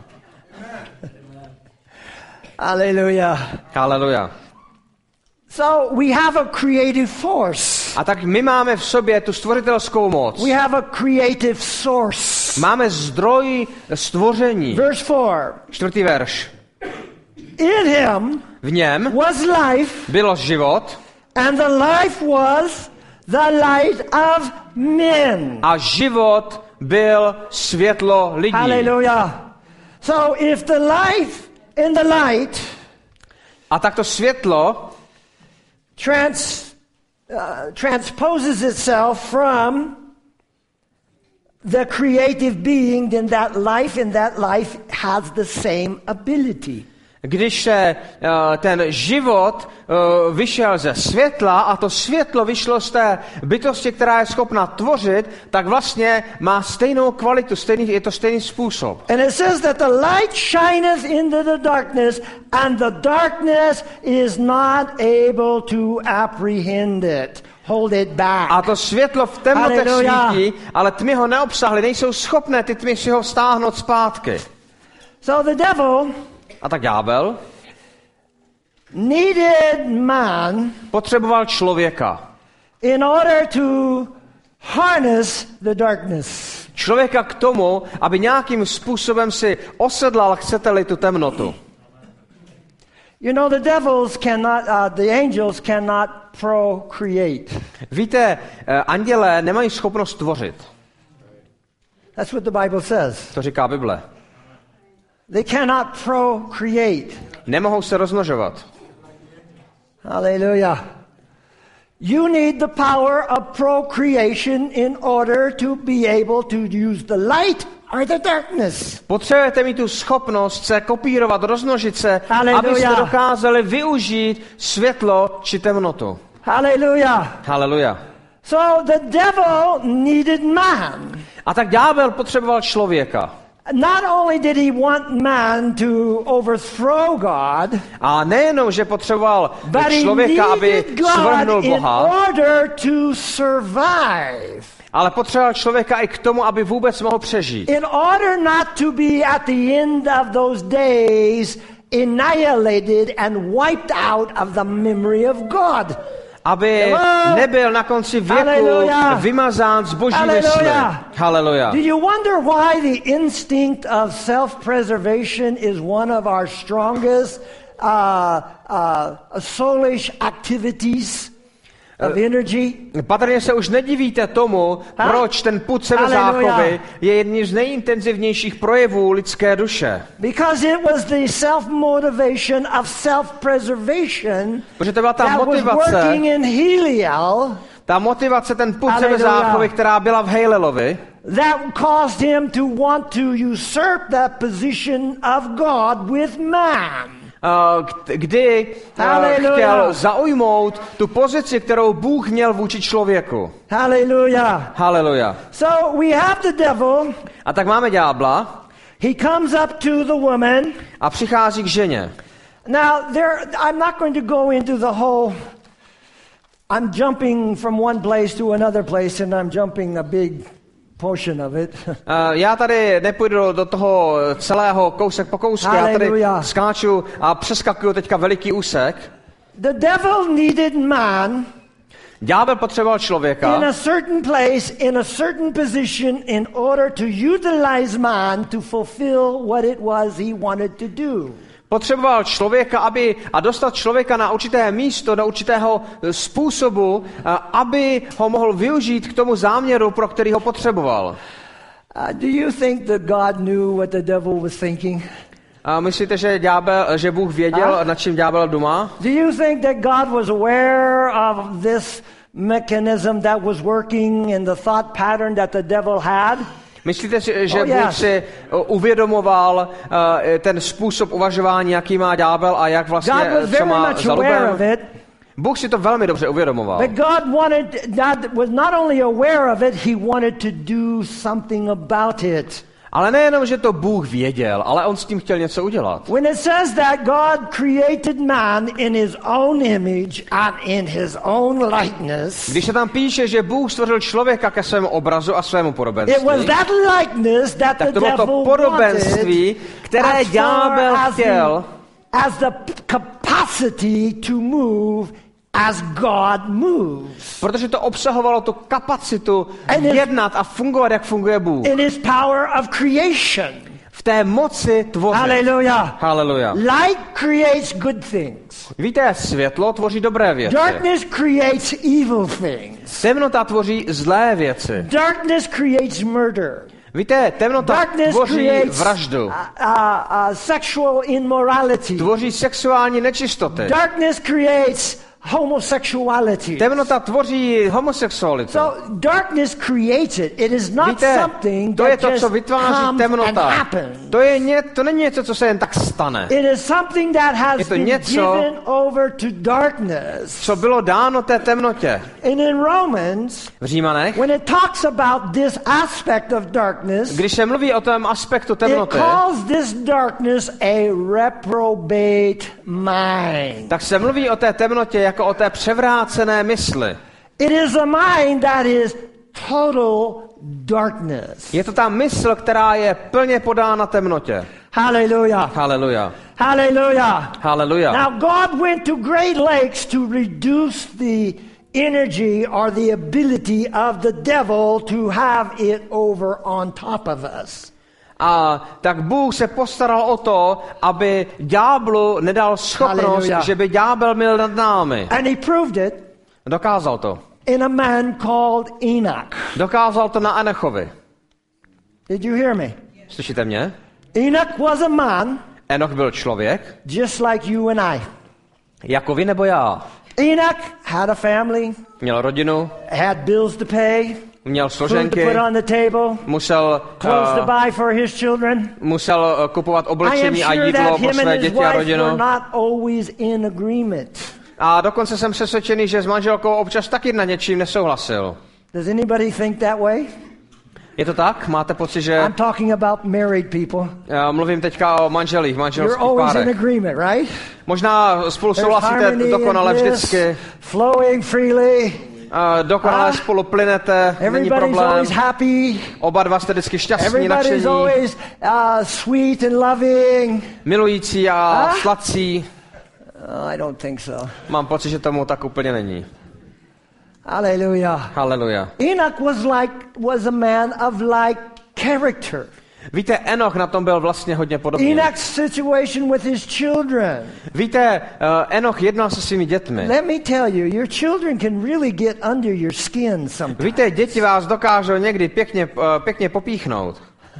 Hallelujah. Haleluja. So we have a creative force. A tak my máme v sobě tu stvořitelskou moc. We have a creative source. Máme zdroj stvoření. Verse 4. 4. verš. In him V něm was life, bylo život and the life was the light of men. a život byl světlo lidí. Hallelujah. So if the life in the light A tak to světlo transposes itself from the creative being, then that life has the same ability. Když se ten život vyšel ze světla a to světlo vyšlo z té bytosti, která je schopna tvořit, tak vlastně má stejnou kvalitu, je to stejný způsob. And it says that the light shineth into the darkness, and the darkness is not able to apprehend it. Hold it back. A to světlo v temnotech svítí, ale tmy ho neobsahly, nejsou schopné ty tmy si ho stáhnout zpátky. So the devil A tak ďábel needed man potřeboval člověka. in order to harness the darkness. Člověka k tomu, aby nějakým způsobem si osedlal, chcete-li, tu temnotu. You know, the angels cannot procreate. Víte, andělé nemají schopnost tvořit. That's what the Bible says. To říká Bible. They cannot procreate. Nemohou se rozmnožovat. Hallelujah. You need the power of procreation in order to be able to use the light or the darkness. Potřebujete mít tu schopnost se kopírovat, rozmnožit se, Hallelujah. abyste dokázali využít světlo či temnotu. Hallelujah. Haleluja. So the devil needed man. A tak ďábel potřeboval člověka. Not only did he want man to overthrow God, A nejenom, že potřeboval člověka, aby svrhnul Boha, in order to survive. ale potřeboval člověka i k tomu, aby vůbec mohl přežít. In order not to be at the end of those days annihilated and wiped out of the memory of God. Aby nebyl na konci věku vymazán z boží mysli. Haleluja. Do you wonder why the instinct of self-preservation is one of our strongest soulish activities of energy? Patrně se už nedivíte tomu, proč ten pud sebezáchovy je jedním z nejintenzivnějších projevů lidské duše. Because it was the self-motivation of self-preservation Protože to byla ta that was motivace, working in Heliel, ta motivace, ten pud sebezáchovy, která byla v Hejlelovi, that caused him to want to usurp that position of God with man. kdy chtěl zaujmout tu pozici, kterou Bůh měl vůči člověku. Hallelujah. Haleluja. So we have the devil. A tak máme ďábla. He comes up to the woman. A přichází k ženě. Now, I'm not going to go into the whole. I'm jumping from one place to another place, and I'm jumping a big portion of it. Já tady nepůjdu do toho celého kousek po kousku, já tady skáču a přeskakuju teďka veliký úsek. The devil needed man. Ďábel potřeboval člověka in a certain place, in a certain position, in order to utilize man to fulfill what it was he wanted to do. Potřeboval člověka, a dostat člověka na určité místo, do určitého způsobu, aby ho mohl využít k tomu záměru, pro který ho potřeboval. Do you think that God knew what the devil was thinking? Myslíte, že Bůh věděl, nad čím ďábel dumá? Do you think that God was aware of this mechanism that was working in the thought pattern that the devil had? Myslíte si, že Bůh si uvědomoval ten způsob uvažování, jaký má ďábel a jak vlastně co má za lubem? Bůh si to velmi dobře uvědomoval. But God was not only aware of it, he wanted to do something about it. Ale nejenom, že to Bůh věděl, ale on s tím chtěl něco udělat. When it says that God created man in his own image and in his own likeness, když se tam píše, že Bůh stvořil člověka ke svému obrazu a svému podobenství, it was that likeness that tak the to bylo to devil podobenství, které ďábel chtěl, as the capacity to move as God moves. Protože to obsahovalo tu kapacitu jednat a fungovat, jak funguje Bůh. In his power of creation. V té moci tvořit. Hallelujah. Hallelujah. Light creates good things. Víte, světlo tvoří dobré věci. Darkness creates evil things. Temnota tvoří zlé věci. Darkness creates murder. Víte, temnota tvoří vraždu. Sexual immorality. Tvoří sexuální nečistoty. Darkness creates homosexuality. Temnota tvoří homosexualitu. So darkness creates it. It is not something to je that to, co vytváří temnota. To není něco, co se jen tak stane. It is something that has been given over to darkness. Co bylo dáno té temnotě. And in Romans, v Římanech, when it talks about this aspect of darkness, když se mluví o tom aspektu temnoty, it calls this darkness a reprobate mind. Tak se mluví o té temnotě jako o té převrácené mysli. It is a mind that is total darkness. Je to ta mysl, která je plně podána temnotě. Hallelujah. Hallelujah. Hallelujah. Hallelujah. Now God went to great lengths to reduce the energy or the ability of the devil to have it over on top of us. A tak Bůh se postaral o to, aby ďáblu nedal schopnost, že by ďábel byl nad námi. And he proved it. Dokázal to. In a man called Enoch. Dokázal to na Enochovi. Did you hear me? Slyšíte mě? Enoch was a man. Enoch byl člověk. Just like you and I. Jako vy nebo já. Enoch had a family. Měl rodinu. Had bills to pay. Měl složenky, food to put on the table, musel clothes to buy for his children. Musel kupovat oblečení a jídlo pro své děti a rodinu. A dokonce jsem přesvědčený, že s manželkou občas taky na něčím nesouhlasil. Does anybody think that way? Je to tak? Máte pocit, že... I'm talking about married people. Mluvím teďka o manželích, manželských You're always in párech. agreement, right? Možná spolu souhlasíte dokonale vždycky. Flowing freely. Dokonale spolu plynete, není Everybody's always problém. happy. Oba dva jste vždycky šťastní, nadšení, Everybody's always sweet and loving. milující a sladcí. I don't think so. Mám pocit, že tomu tak úplně není. Hallelujah. Haleluja. Enoch was a man of like character. Víte, Enoch na tom byl vlastně hodně podobný. Enoch's situation with his children. Víte, Enoch jednal se svými dětmi. Let me tell you, your children can really get under your skin sometimes. Víte, děti vás dokážou někdy pěkně popíchnout.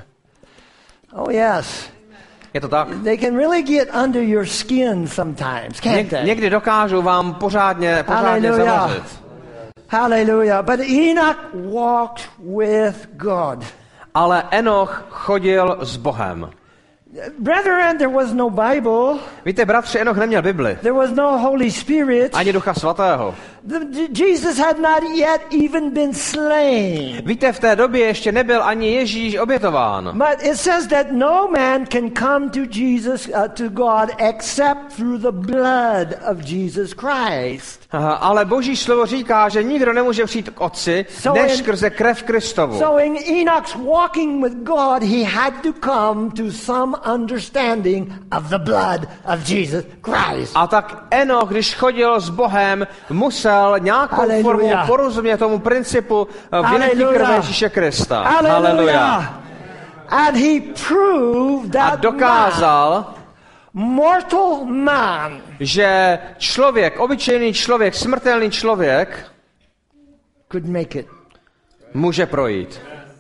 Oh yes. Je to tak? They can really get under your skin sometimes, can't they? Někdy dokážou vám pořádně zavařit. Hallelujah. But Enoch walked with God. Ale Enoch chodil s Bohem. Brethren, there was no Bible. Víte, bratři, Enoch neměl Bibli. There was no Holy Spirit. Ani Ducha Svatého. Jesus had not yet even been slain. Víte, v té době ještě nebyl ani Ježíš obětován. But it says that no man can come to Jesus, to God, except through the blood of Jesus Christ. Ale Boží slovo říká, že nikdo nemůže přijít k Otci, než skrze krev Kristovu. So in Enoch's walking with God, he had to come to some understanding of the blood of Jesus Christ. A tak Enoch, když chodil s Bohem, musel nějakou formu porozumět tomu principu vynutí krve Ježíše Krista. Hallelujah. And he proved that a dokázal, mortal man, že člověk, obyčejný člověk, smrtelný člověk, could make it. Může projít.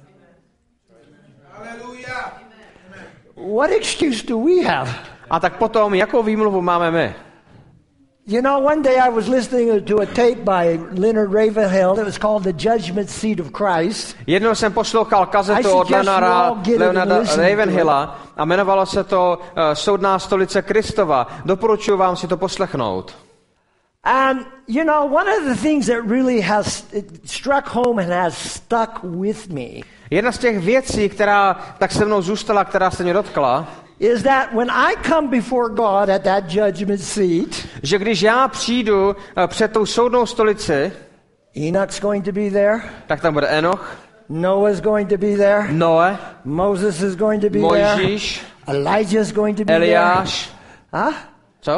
What excuse do we have? A tak potom, jakou výmluvu máme my? You know, one day I was listening to a tape by Leonard Ravenhill. It was called The Judgment Seat of Christ. Jednou jsem poslouchal kazetu od Leonarda Ravenhilla a jmenovalo se to Soudná stolice Kristova. Doporučuji vám si to poslechnout. And you know, one of the things that really has struck home and has stuck with me. Jedna z těch věcí, která tak se mnou zůstala, která se mě dotkla, is that when I come before God at that judgment seat, že když já přijdu před tou soudnou stolici, Enoch's going to be there, tak tam bude Enoch, Noah's going to be there, Noe, Moses is going to be Mojžíš, there, Elijah's going to be Eliáš. there. Co?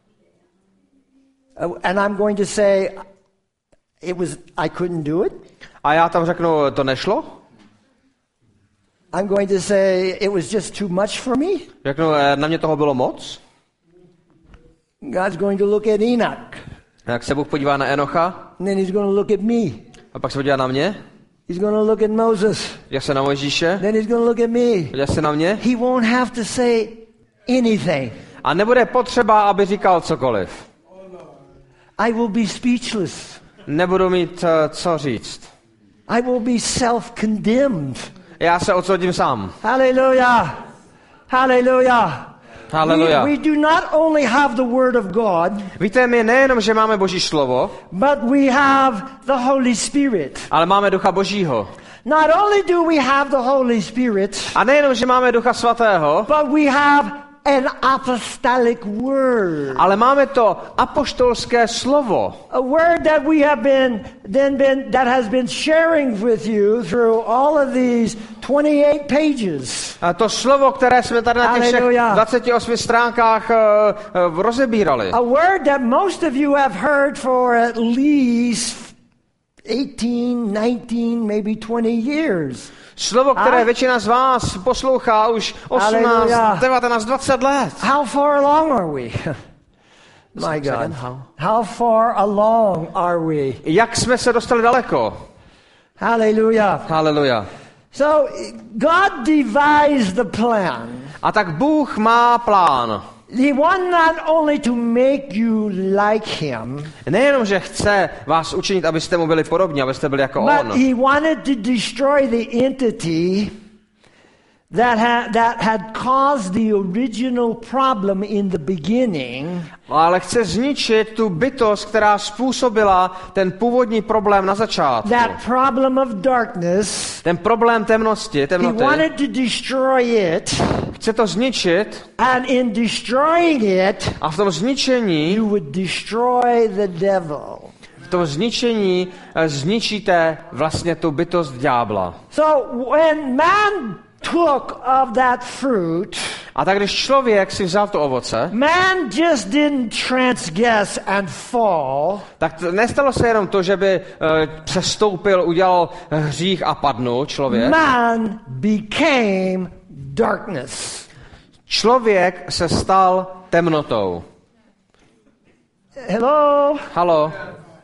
And I'm going to say, I couldn't do it. A já tam řeknu, to nešlo? I'm going to say it was just too much for me. Řeknu, na mě toho bylo moc. God's going to look at Enoch. Jak se Bůh podívá na Enocha, And then he's going to look at me. a pak se podívá na mě, He's going to look at Moses. podívá se na Mojžíše, Then he's going to look at me. podívá se na mě, He won't have to say anything. a nebude potřeba, aby říkal cokoliv. I will be speechless. Nebudu mít co říct. I will be self-condemned. Já se odsoudím sám. Hallelujah. Hallelujah. Hallelujah. We do not only have the Word of God, Víte, my nejenom, že máme Boží slovo, but we have the Holy Spirit. ale máme Ducha Božího. Not only do we have the Holy Spirit, A nejenom, že máme Ducha Svatého, but we have an apostolic word. ale máme to apoštolské slovo. A word that we have that has been sharing with you through all of these 28 pages. A to slovo, které jsme tady na těch všech 28 stránkách rozebírali. A word that most of you have heard for at least 18, 19, maybe 20 years. Slovo, které většina z vás poslouchá už 18, 19, 20 let. How far along are we? My God. How far along are we? Jak jsme se dostali daleko? Hallelujah. Hallelujah. So God devised the plan. A tak Bůh má plán. He wanted not only to make you like him, Nejenom, že chce vás učinit, abyste mu byli podobní, abyste byli jako but on. he wanted to destroy the entity that had caused the original problem in the beginning. Ale chce zničit tu bytost, která způsobila ten původní problém na začátku. That problem of darkness. Ten problém temnoty. He wanted to destroy it. Chce to zničit. And in destroying it, a v tom zničení you would destroy the devil. V tom zničení zničíte vlastně tu bytost ďábla. So when man took of that fruit, a tak když člověk si vzal to ovoce, man just didn't transgress and fall. Tak nestalo se jenom to, že by přestoupil, udělal hřích a padnul člověk. Man became darkness. Člověk se stal temnotou. Hello? Halo?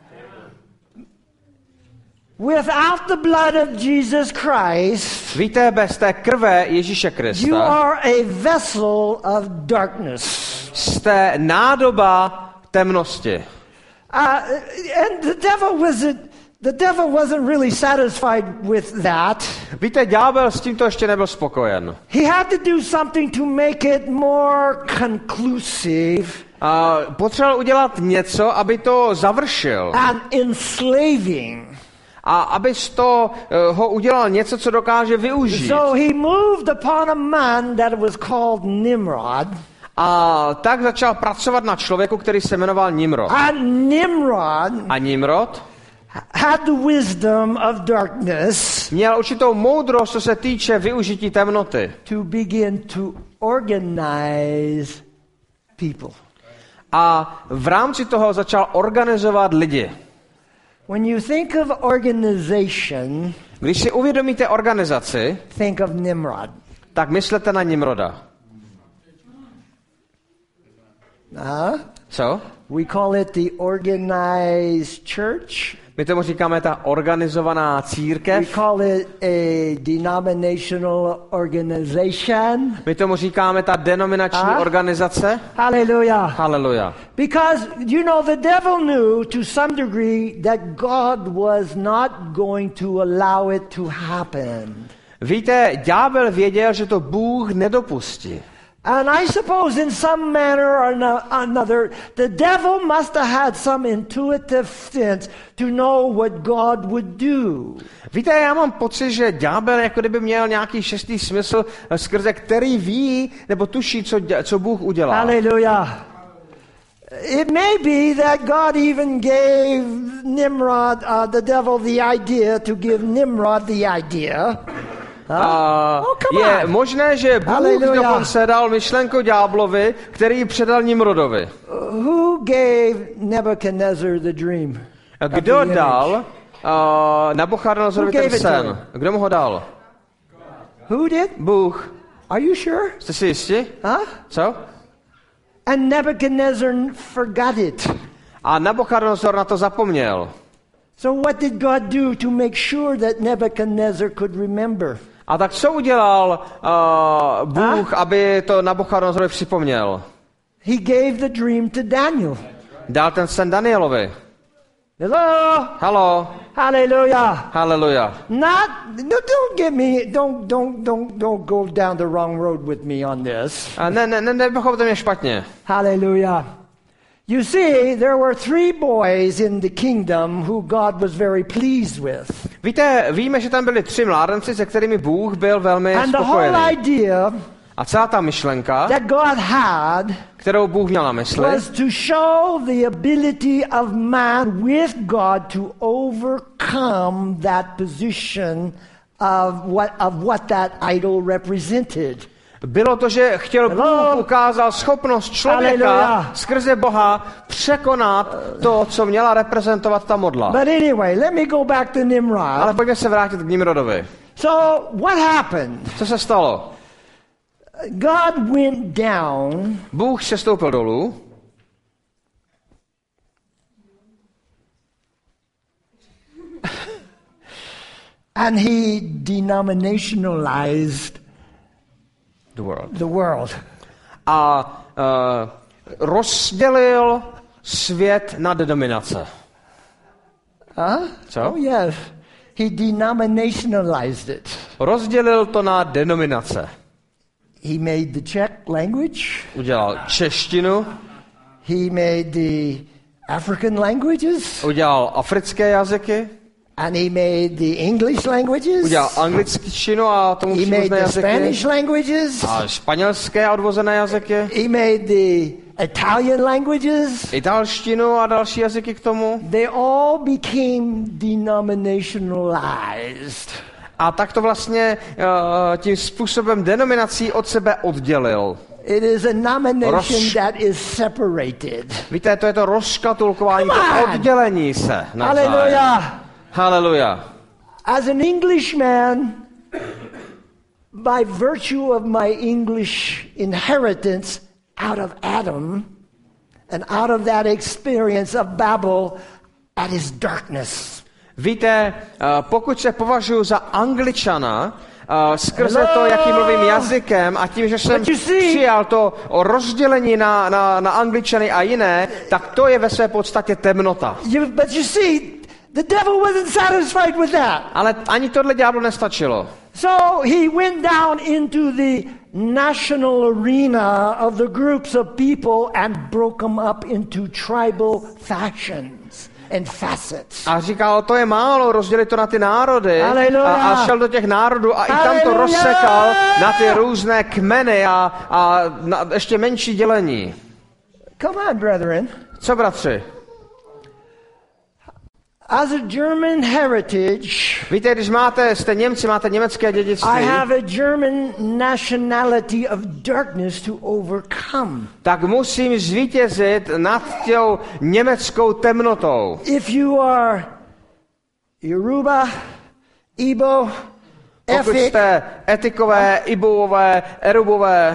Without the blood of Jesus Christ, víte, bez té krve Ježíše Krista, you are a vessel of darkness. Jste nádoba temnosti. And the devil wasn't really satisfied with that. Víte, ďábel s tímto ještě nebyl spokojen. He had to do something to make it more conclusive. Potřeboval udělat něco, aby to završil. And enslaving. A aby z toho udělal něco, co dokáže využít. So he moved upon a man that was called Nimrod. A tak začal pracovat na člověku, který se jmenoval Nimrod. A Nimrod had the wisdom of darkness. Měl určitou moudrost, co se týče využití temnoty. To begin to organize people. A v rámci toho začal organizovat lidi. When you think of organization, když si uvědomíte organizaci, think of Nimrod. Tak myslete na Nimroda. Co? We call it the organized church. My tomu říkáme ta organizovaná církev. We call it a denominational organization. My tomu říkáme ta denominační organizace. Hallelujah. Hallelujah. Because you know the devil knew to some degree that God was not going to allow it to happen. Víte, ďábel věděl, že to Bůh nedopustí. And I suppose in some manner or another, the devil must have had some intuitive sense to know what God would do. Víte, já mám pocit, že ďábel jako kdyby měl nějaký šestý smysl, skrze který ví nebo tuší, co Bůh udělá. Hallelujah. It may be that God even gave Nimrod, the devil, the idea to give Nimrod the idea. Je možné, že Bůh dokonce dal myšlenku ďáblovi, který ji předal Nimrodovi. Who gave Nebuchadnezzar the dream? Kdo dal Nabuchodonozorovi ten sen? Kdo mu ho dal? Who did? Bůh. Are you sure? Jste si jistí? Co? And Nebuchadnezzar forgot it. A Nabuchodonozor na to zapomněl. So what did God do to make sure that Nebuchadnezzar could remember? A tak co udělal Bůh, aby to Nabuchodonozorovi připomněl? He gave the dream to Daniel. Dal ten sen Danielovi. Hello. Hello. Hallelujah. Hallelujah. Don't get me. Don't go down the wrong road with me on this. Nepochopte mě špatně. Hallelujah. You see, there were 3 boys in the kingdom who God was very pleased with. Víte, víme, že tam byli 3 mládenci, se kterými Bůh byl velmi spokojený. And the whole idea a celá ta myšlenka, that God had, kterou Bůh měl na mysli, was to show the ability of man with God to overcome that position of what that idol represented. Bylo to, že chtěl Bůh ukázal schopnost člověka skrze Boha překonat to, co měla reprezentovat ta modla. But anyway, let me go back to Nimrod. Ale pojďme se vrátit k Nimrodovi. So, what happened? Co se stalo? God went down. Bůh se stoupil dolů. And he denominationalized the world. A rozdělil svět na denominace. Co? Oh yes. He denominationalized it. Rozdělil to na denominace. He made the Czech language. Udělal češtinu. He made the African languages. Udělal africké jazyky. And he made the English languages. Udělal angličtinu a tomu He made příbuzné the jazyky. Spanish languages. A španělské a odvozené jazyky. He made the Italian languages. Italštinu a další jazyky k tomu. They all became denominationalized. A tak to vlastně tím způsobem denominací od sebe oddělil. It is a nomination that is separated. Víte, to je to rozškatulkování, to oddělení se. Hallelujah. Hallelujah. As an Englishman, by virtue of my English inheritance out of Adam and out of that experience of Babel at his darkness. Víte, pokud se považuji za Angličana, skrze to, jakým mluvím jazykem a tím, že jsem přijal to rozdělení na Angličany a jiné, tak to je ve své podstatě temnota. But you see, the devil wasn't satisfied with that. Ale ani tohle ďáblu nestačilo. So he went down into the national arena of the groups of people and broke them up into tribal factions and facets. A říkal, to je málo, rozdělit to na ty národy. A šel do těch národů a i tam to rozsekal na ty různé kmeny a na ještě menší dělení. Come on, brethren. Co, bratři? As a German heritage, víte, když jste Němci, máte německé dědictví. I have a German nationality of darkness to overcome. Tak musím zvítězit nad těm německou temnotou. If you are Yoruba, Igbo, pokud jste Etikové, Ibové, Erubové,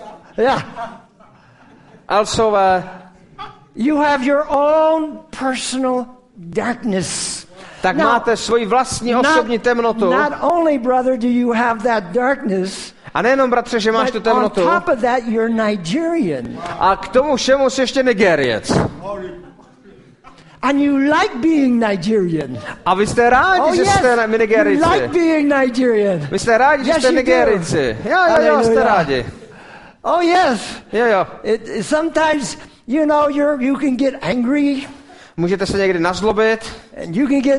Elsové, you have your own personal darkness. Tak máte svoji vlastní osobní temnotu. Not only, brother, do you have that darkness, a nejenom, bratře, že máš tu temnotu, on top of that, you're Nigerian. A k tomu všemu jsi ještě Nigériec. And you like being Nigerian. A vy jste rádi, že jste Nigérici. You like being Nigerian. Vy jste rádi, že jste Nigérici. Jo, jste rádi. Oh yes. Jo. Sometimes, you know, you can get angry. Můžete se někdy nazlobit. And you can get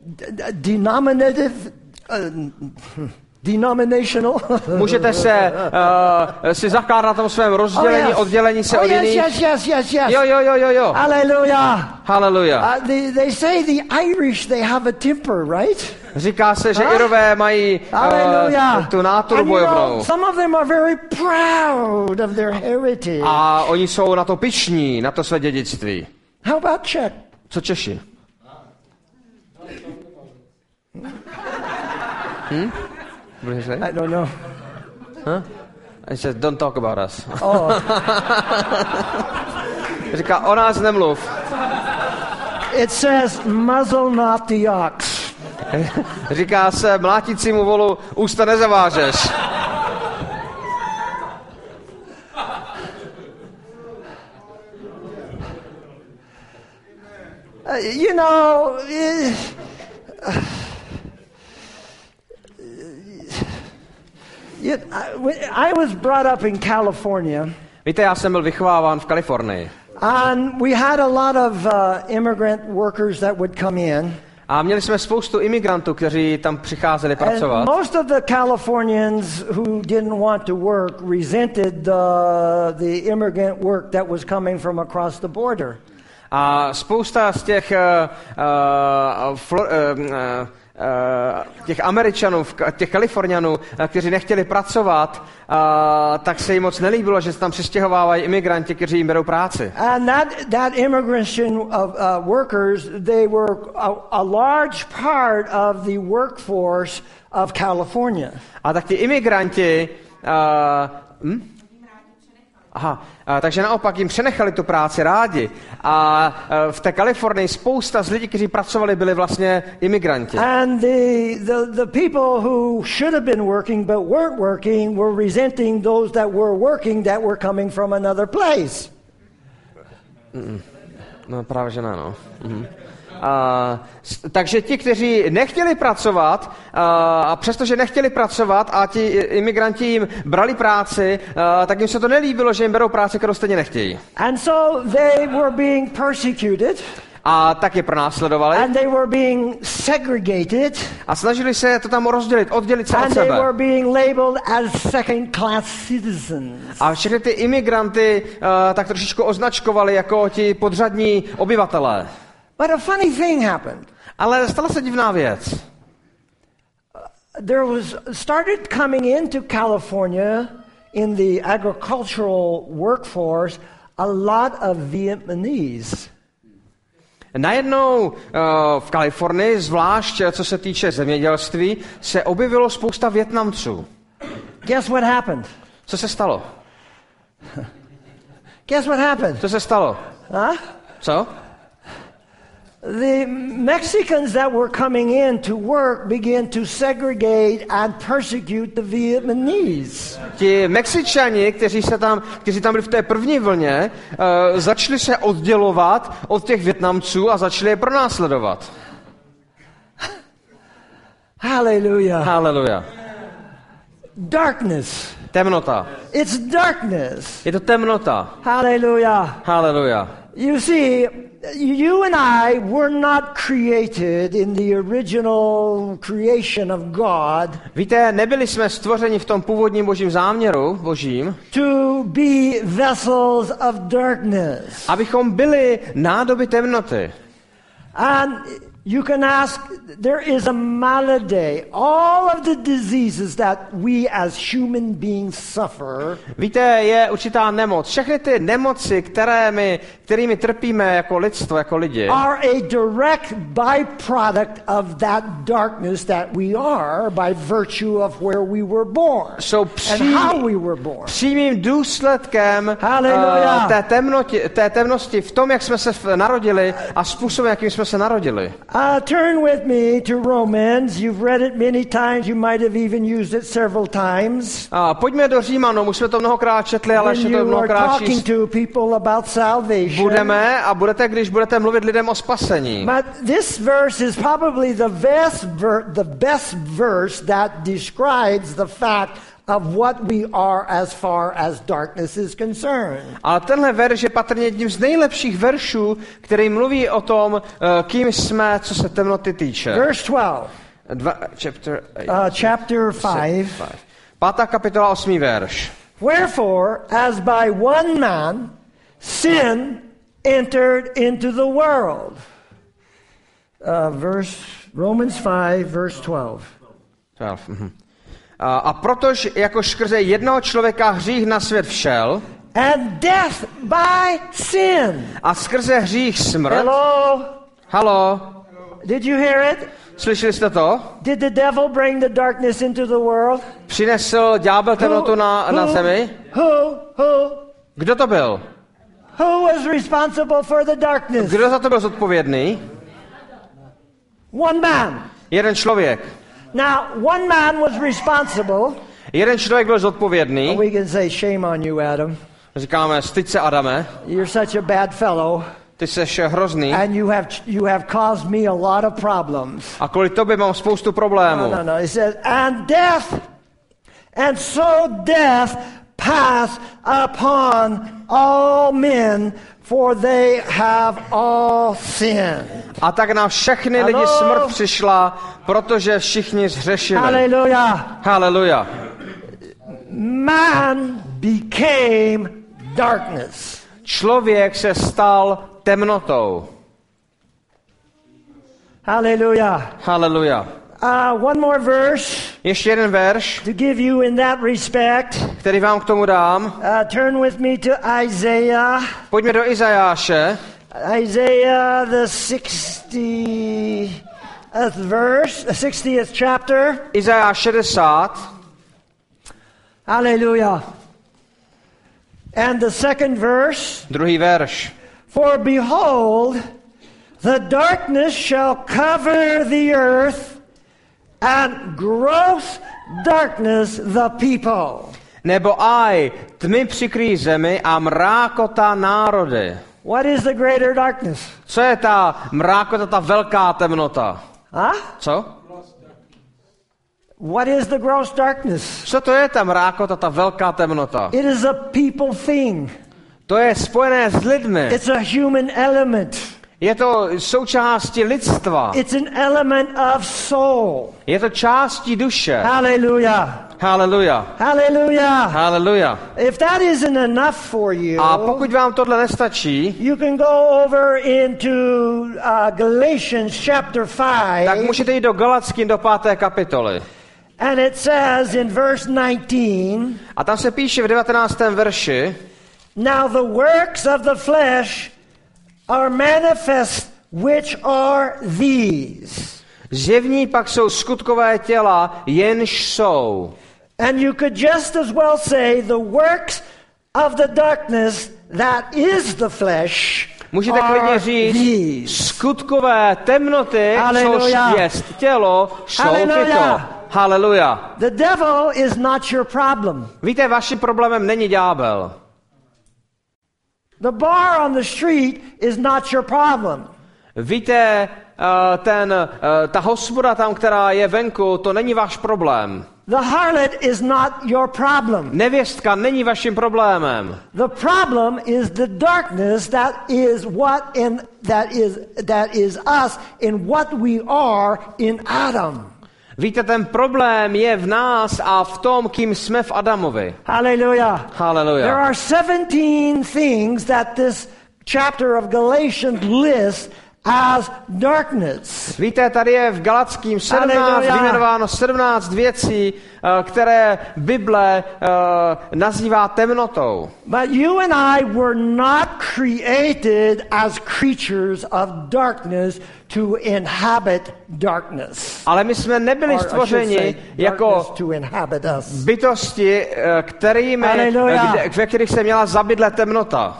denominational. Můžete se si zakládat na tom svém rozdělení, oddělení se od jiných. Yes. Jo. Hallelujah. They say the Irish, they have a temper, right? Říká se, že Irové mají tu náturu bojovnou. Some of them are very proud of their heritage. A oni jsou na to pyšní, na to své dědictví. How about Czech? Co Češi? I don't know. Huh? I said, don't talk about us. Oh. Říká, o nás nemluv. It says, muzzle not the ox. Říká se, mlátícímu volu ústa nezavážeš. You know, I was brought up in California. Víte, já jsem byl vychováván v Kalifornii. And we had a lot of immigrant workers that would come in. A měli jsme spoustu imigrantů, kteří tam přicházeli pracovat. And most of the Californians who didn't want to work resented the immigrant work that was coming from across the border. A spousta z těch těch Američanů, těch Kalifornianů, kteří nechtěli pracovat, tak se jim moc nelíbilo, že se tam přistěhovávají imigranti, kteří jim berou práci. And that immigration of workers, they were a large part of the workforce of California. A tak ti imigranti takže naopak jim přenechali tu práci rádi. A v té Kalifornii spousta z lidí, kteří pracovali, byli vlastně imigranti. And the people who should have been working but weren't working were resenting those that were working that were coming from another place. No právě že ne, no. Takže ti, kteří nechtěli pracovat, a přestože nechtěli pracovat a ti imigranti jim brali práci, tak jim se to nelíbilo, že jim berou práci, kterou stejně nechtějí. And so they were being persecuted. A tak je pronásledovali. And they were being segregated. A snažili se to tam oddělit se od And they sebe. were being labeled as second-class citizens. A všechny ty imigranty tak trošičku označkovali jako ti podřadní obyvatelé. But a funny thing happened. Ale stala se divná věc. There started coming into California in the agricultural workforce a lot of Vietnamese. Najednou v Kalifornii, zvlášť co se týče zemědělství, se objevilo spousta Vietnamců. Guess what happened? Co se stalo? Guess what happened? Co se stalo? Huh? Co? The Mexicans that were coming in to work began to segregate and persecute the Vietnamese. Ti Mexičani, kteří tam byli v té první vlně, začali se oddělovat od těch Vietnamců a začali je pronásledovat. Hallelujah. Haleluja. Darkness. Temnota. It's darkness. Je to temnota. Hallelujah. Haleluja. You see, you and I were not created in the original creation of God. Víte, nebyli jsme stvořeni v tom původním božím záměru, božím, To be vessels of darkness. abychom byli nádoby temnoty. And you can ask, there is a malady. All of the diseases that we as human beings suffer. Víte, je určitá nemoc. Všechny ty nemoci, kterými trpíme jako lidstvo, jako lidi, Are a direct byproduct of that darkness that we are by virtue of where we were born jsou and how we were born. přímým důsledkem Hallelujah. té temnosti v tom, jak jsme se narodili a způsobem, jakým jsme se narodili. Turn with me to Romans. You've read it many times. You might have even used it several times. Pojďme do Římanům, už jsme to mnohokrát četli, ale When ještě to you are mnohokrát talking číst to people about salvation. budeme a když budete mluvit lidem o spasení. But this verse is probably the best verse that describes the fact of what we are as far as darkness is concerned. Ale tenhle verš je patrně jedním z nejlepších veršů, který mluví o tom, kým jsme, co se temnoty týče. Verse 12. Chapter 5. 5. kapitola 8. verš. Wherefore, as by one man sin entered into the world. Romans 5, verse 12. A protože jako skrze jednoho člověka hřích na svět všel, And death by sin. A skrze hřích smrt. Hello? Halo? Did you hear it? Slyšeli jste to? Did the devil bring the darkness into the world? Přinesl ďábel temnotu na zemi? Who? Kdo to byl? Who was responsible for the darkness? Kdo za to byl zodpovědný? One man. Jeden člověk. Now, one man was responsible. Jeden člověk byl zodpovědný. We can say shame on you, Adam. Říkáme, styď se, Adame. You're such a bad fellow. Ty seš hrozný. And you have caused me a lot of problems. A kvůli tobě mám spoustu problémů. No. He says, and so death passed upon all men, for they have all sinned. A tak na všechny lidi smrt přišla, protože všichni zhřešili. Hallelujah. Haleluja. Man became darkness. Člověk se stal temnotou. Hallelujah. Haleluja. One more verse. Ještě jeden verš, To give you in that respect. který vám k tomu dám. Turn with me to Isaiah. Pojďme do Izajáše. Isaiah, the 60th verse, the 60th chapter. Izajáš 60. Hallelujah. And the second verse. Druhý verš. For behold, the darkness shall cover the earth, and gross darkness the people. Nebo aj, tmy přikryjí zemi a mrákota národy. What is the greater darkness? Co je ta mrákota, ta velká temnota? Co? What is the gross darkness? Co to je ta mrákota, ta velká temnota? It is a people thing. To je spojené s lidmi. It's a human element. Je to součástí lidstva. It's an element of soul. Je to částí duše. Hallelujah. Hallelujah. Hallelujah. Hallelujah. If that isn't enough for you, A pokud vám tohle nestačí, you can go over into Galatians chapter 5. tak můžete jít do Galackým do 5. kapitoly. And it says in verse 19, A tam se píše v 19. verši, now the works of the flesh are manifest, which are these. Zjevní pak jsou skutkové těla, jenž jsou. And you could just as well say the works of the darkness that is the flesh. Můžete klidně říct, skutkové temnoty, což je tělo, jsou tyto. Haleluja. The devil is not your problem. Víte, vaším problémem není ďábel. The bar on the street is not your problem. Víte, ta hospoda tam, která je venku, to není váš problém. The harlot is not your problem. Nevěstka není vaším problémem. The problem is the darkness that is us in what we are in Adam. Víte, ten problém je v nás a v tom, kým jsme v Adamovi. Hallelujah. Hallelujah. There are 17 things that this chapter of Galatians lists as darkness. Víte, tady je v Galackým 17 vyjmenováno 17 věcí, které Bible nazývá temnotou. But you and I were not created as creatures of darkness to inhabit darkness. Ale my jsme nebyli stvořeni jako bytosti, ve kterých se měla zabydlet temnota.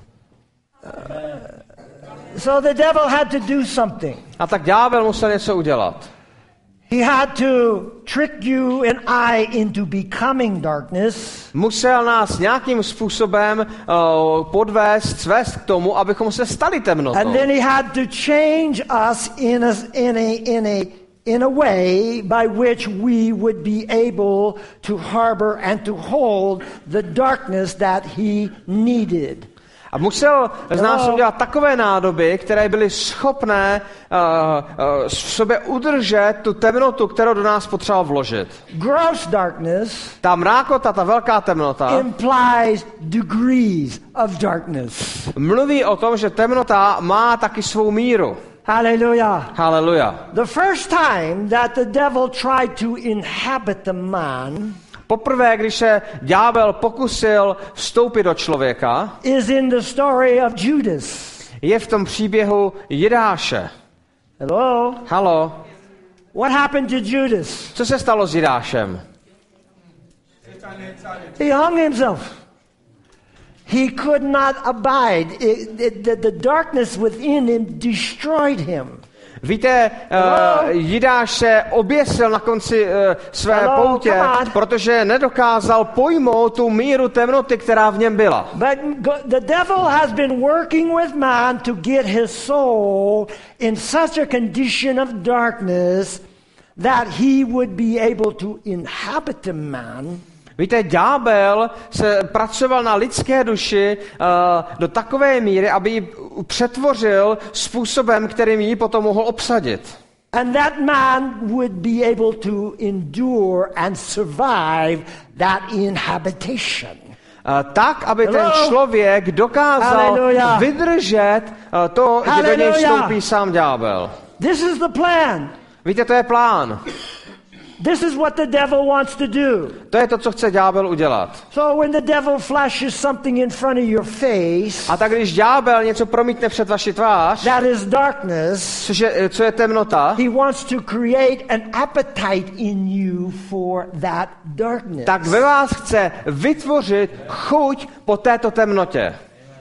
So the devil had to do something. A tak ďábel musel něco udělat. He had to trick you and I into becoming darkness. Musel nás nějakým způsobem svést k tomu, abychom se stali temnotou. And then he had to change us in a way by which we would be able to harbor and to hold the darkness that he needed. A musel z nás udělat takové nádoby, které byly schopné v sobě udržet tu temnotu, kterou do nás potřeboval vložit. Gross darkness, ta mrákota, ta velká temnota, implies degrees of darkness. Mluví o tom, že temnota má taky svou míru. Hallelujah. Hallelujah. The first time that the devil tried to inhabit the man, poprvé, když se ďábel pokusil vstoupit do člověka, is in the story of Judas. Je v tom příběhu Jidáše. Hello? Halo. What happened to Judas? Co se stalo s Jidášem? He hung himself. He could not abide. The darkness within him destroyed him. Víte, Jidáš se oběsil na konci své poutě, protože nedokázal pojmout tu míru temnoty, která v něm byla. But the devil has been working with man to get his soul in such a condition of darkness that he would be able to inhabit the man. Víte, ďábel se pracoval na lidské duši do takové míry, aby ji přetvořil způsobem, kterým ji potom mohl obsadit. And that man would be able to endure and survive that inhabitation. Tak, aby ten člověk dokázal vydržet to, že do něj vstoupí sám ďábel. This is the plan. Víte, to je plán. This is what the devil wants to do. To je to, co chce ďábel udělat. So when the devil flashes something in front of your face, a tak když ďábel něco promítne před vaši tvář, that is darkness, co je temnota, he wants to create an appetite in you for that darkness. Tak ve vás chce vytvořit chuť po této temnotě.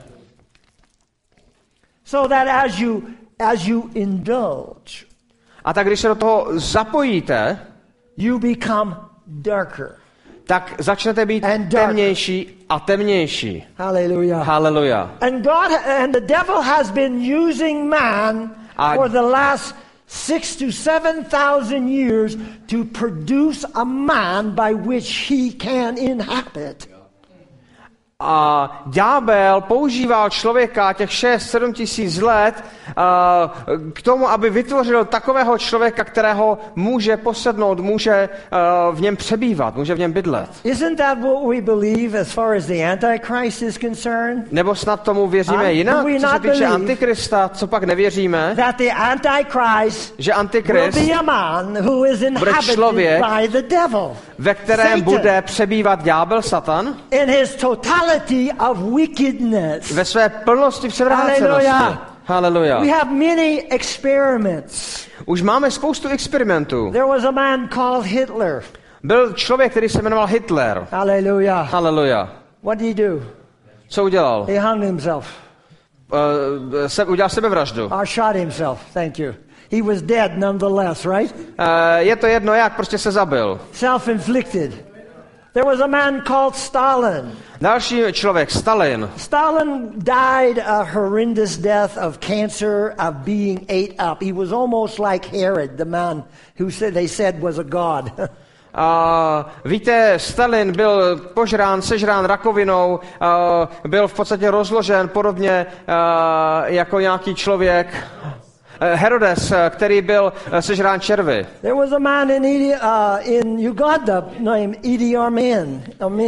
So that as you indulge, a tak když se do toho zapojíte, you become darker. tak začnete být temnější a temnější. Hallelujah. Hallelujah. And the devil has been using man for the last 6,000 to 7,000 years to produce a man by which he can inhabit. A ďábel používal člověka těch 6-7 tisíc let k tomu, aby vytvořil takového člověka, kterého může posednout, může v něm přebývat, může v něm bydlet. Isn't that what we believe as far as the Antichrist is concerned? Nebo snad tomu věříme jinak, co se týče Antikrista, co pak nevěříme? That the Antichrist že Antikrist will be a man who is inhabited člověk, by the devil, ve kterém Satan, bude přebývat ďábel Satan in his totality of wickedness. Ve své plnosti převrácenosti. Hallelujah. We have many experiments. Už máme spoustu experimentů. There was a man called Hitler. Byl člověk, který se jmenoval Hitler. Hallelujah. Hallelujah. What did he do? Co udělal? He hung himself. Udělal sebevraždu. Or shot himself. Thank you. He was dead nonetheless, right? Je to jedno jak, prostě se zabil. Self-inflicted. There was a man called Stalin. Další člověk, Stalin. Stalin died a horrendous death of cancer, of being ate up. He was almost like Herod, the man who they said was a god. Víte, Stalin byl sežrán rakovinou, byl v podstatě rozložen podobně jako nějaký člověk. Herodes, který byl sežrán červy. There was a man in Uganda named Idi Amin.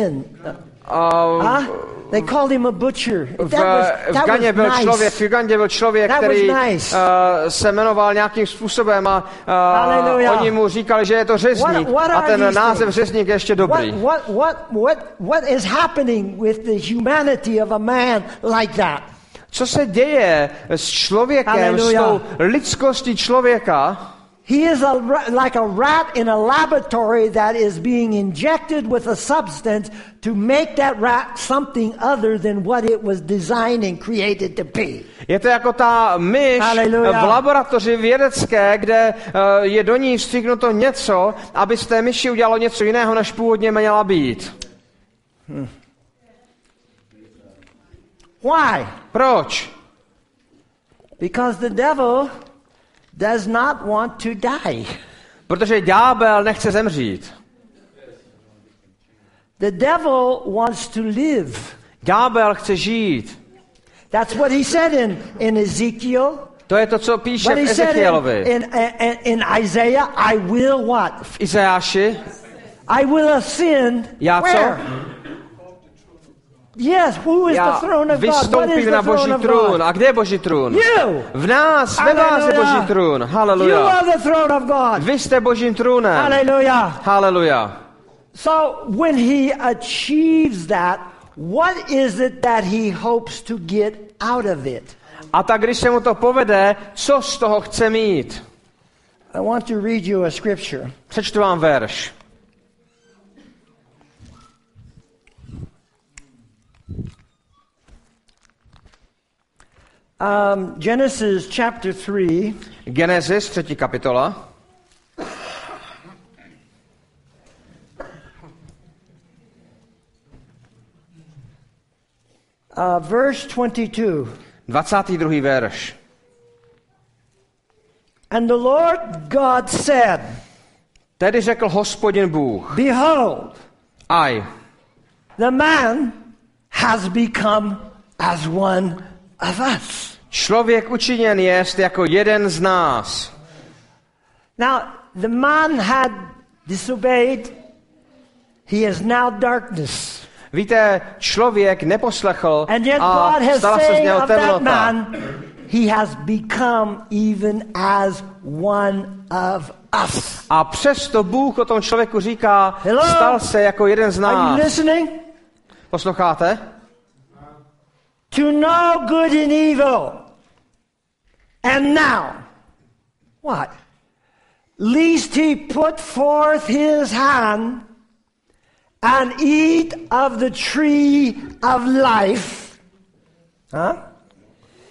They called him a butcher. V Ugandě byl člověk, který se jmenoval nějakým způsobem a oni mu říkali, že je to řezník. A ten název řezník je ještě dobrý. What is happening with the humanity of a man like that? Co se děje s člověkem, s tou lidskostí člověka? He is like a rat in a laboratory that is being injected with a substance to make that rat something other than what it was designed and created to be. Je to jako ta myš v laboratoři vědecké, kde je do ní vstříknuto něco, aby z té myši udělalo něco jiného, než původně měla být. Why? Proč? Because the devil does not want to die. Protože ďábel nechce zemřít. The devil wants to live. Ďábel chce žít. That's what he said in Ezekiel. To je to, co píše v Ezekielovi. In Isaiah, I will what? V Izajáši. I will ascend. Já co? Where? Yes, who is the throne of God? What is the throne of God? A kde je Boží trůn? You. V nás, ve vás je Boží trůn. Hallelujah. You are the throne of God. Vy jste Božím trůnem. Hallelujah. Hallelujah. So when he achieves that, what is it that he hopes to get out of it? A tak když se mu to povede, co z toho chce mít? I want to read you a scripture. Přečtu vám verš. Genesis chapter 3. Genesis 3. kapitola. Verse 22. 22. verš. And the Lord God said, tedy řekl Hospodin Bůh, behold, aj, the man has become as one of us. Člověk učiněn jest jako jeden z nás. Now, the man had disobeyed. He is now darkness. Víte, člověk neposlechl and yet a God has stala se z něho of that temnota. man, he has become even as one of us. A přesto Bůh o tom člověku říká, Hello? stal se jako jeden z Are you nás. listening? Posloucháte? To know good and evil. And now, what? Lest he put forth his hand and eat of the tree of life,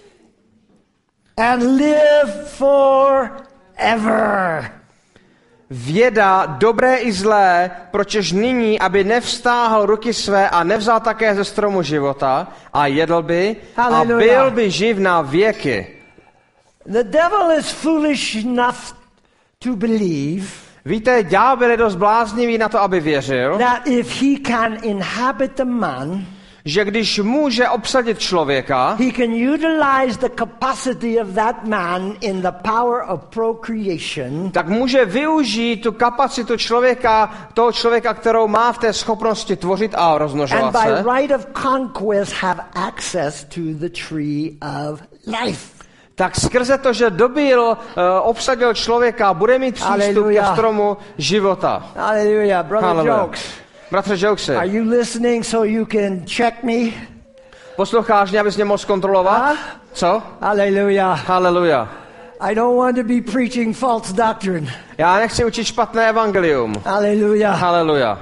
and live forever. věda dobré i zlé, pročež nyní, aby nevstáhl ruky své a nevzal také ze stromu života a jedl by a byl by živ na věky. The devil is foolish enough to believe. Víte, ďábel je dost bláznivý na to, aby věřil, that if he can inhabit a man, že když může obsadit člověka, he can utilize the capacity of that man in the power of procreation, tak může využít tu kapacitu toho člověka, kterou má v té schopnosti tvořit a rozmnožovat and se. by right of conquest have access to the tree of life. Tak skrze to, že obsadil člověka, bude mít přístup ke stromu života. Hallelujah, brother Jokes. Bratře Jokesy. Are you listening so you can check me? Posloucháš mě, abys mě mohl zkontrolovat? Co? Hallelujah. Hallelujah. I don't want to be preaching false doctrine. Já nechci učit špatné evangelium. Hallelujah. Hallelujah.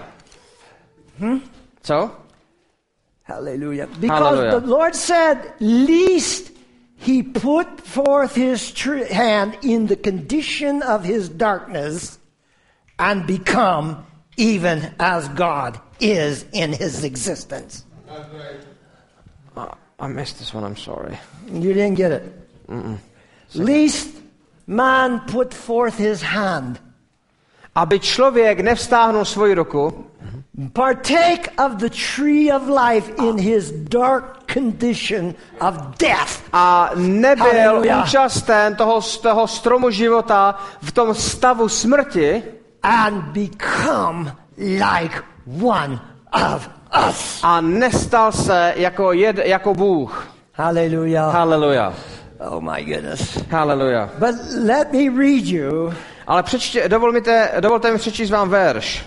Co? Hallelujah. Because the Lord said, least he put forth his hand in the condition of his darkness and become even as God is in his existence. I missed this one, I'm sorry. You didn't get it. Least man put forth his hand. Aby člověk nevstáhnul svoji ruku, partake of the tree of life in his dark condition of death. A nebyl účasten toho stromu života v tom stavu smrti. And become like one of us. A nestal se jako Bůh. Hallelujah. Hallelujah. Oh my goodness. Hallelujah. But let me read you. Ale dovolte mi přečíst vám verš.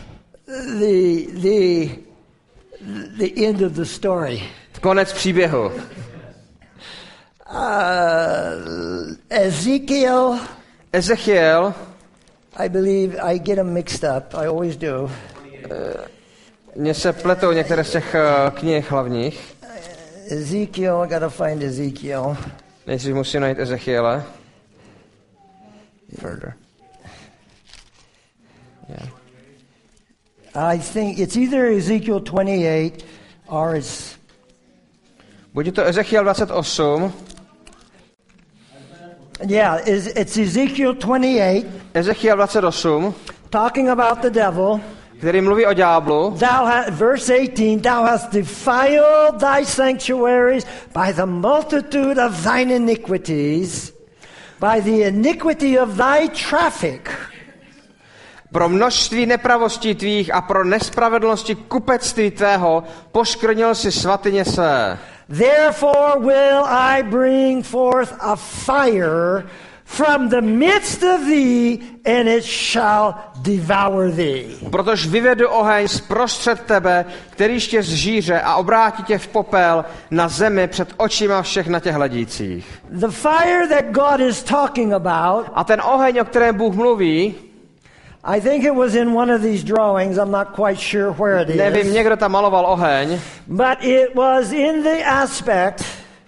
The end of the story. Konec příběhu. Ezechiel. I believe I get them mixed up. I always do. Mně se pletou některé z těch knih hlavních. Ezekiel, I gotta find Ezekiel. Nejdřív musím najít Ezechiele. Further. Yeah. I think it's either Ezekiel 28 or it's... Buď to Ezechiel 28. Yeah, it's Ezekiel 28. Ezechiel 28. Talking about the devil. Který mluví o ďáblu. Verse 18, thou hast defiled thy sanctuaries by the multitude of thine iniquities, by the iniquity of thy traffic. Pro množství nepravostí tvých a pro nespravedlnosti kupectví tvého poškrnil si svatyně své. Therefore will I bring forth a fire from the midst of thee, and it shall devour thee. Protože vyvedu oheň zprostřed tebe, kterýž tě zžíře a obrátí tě v popel na zemi před očima všech na tě hledících. The fire that God is talking about, a ten oheň, o kterém Bůh mluví, I think it was in one of these drawings. I'm not quite sure where it is. Nevím, někdo tam maloval oheň. But it was in the aspect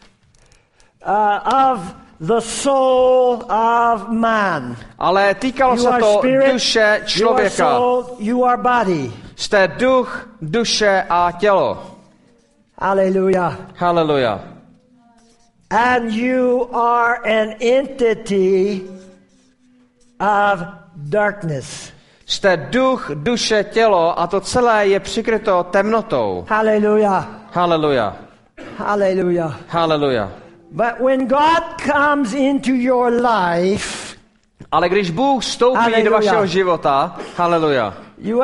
of the soul of man. Ale týkalo se to duše člověka. You are soul, you are body. Jste duch, duše a tělo. Hallelujah. Hallelujah. And you are an entity of darkness. Jste duch, duše, tělo a to celé je přikryto temnotou. Hallelujah. Hallelujah. Hallelujah. Hallelujah. But when God comes into your life, ale když Bůh vstoupí do vašeho života, hallelujah. You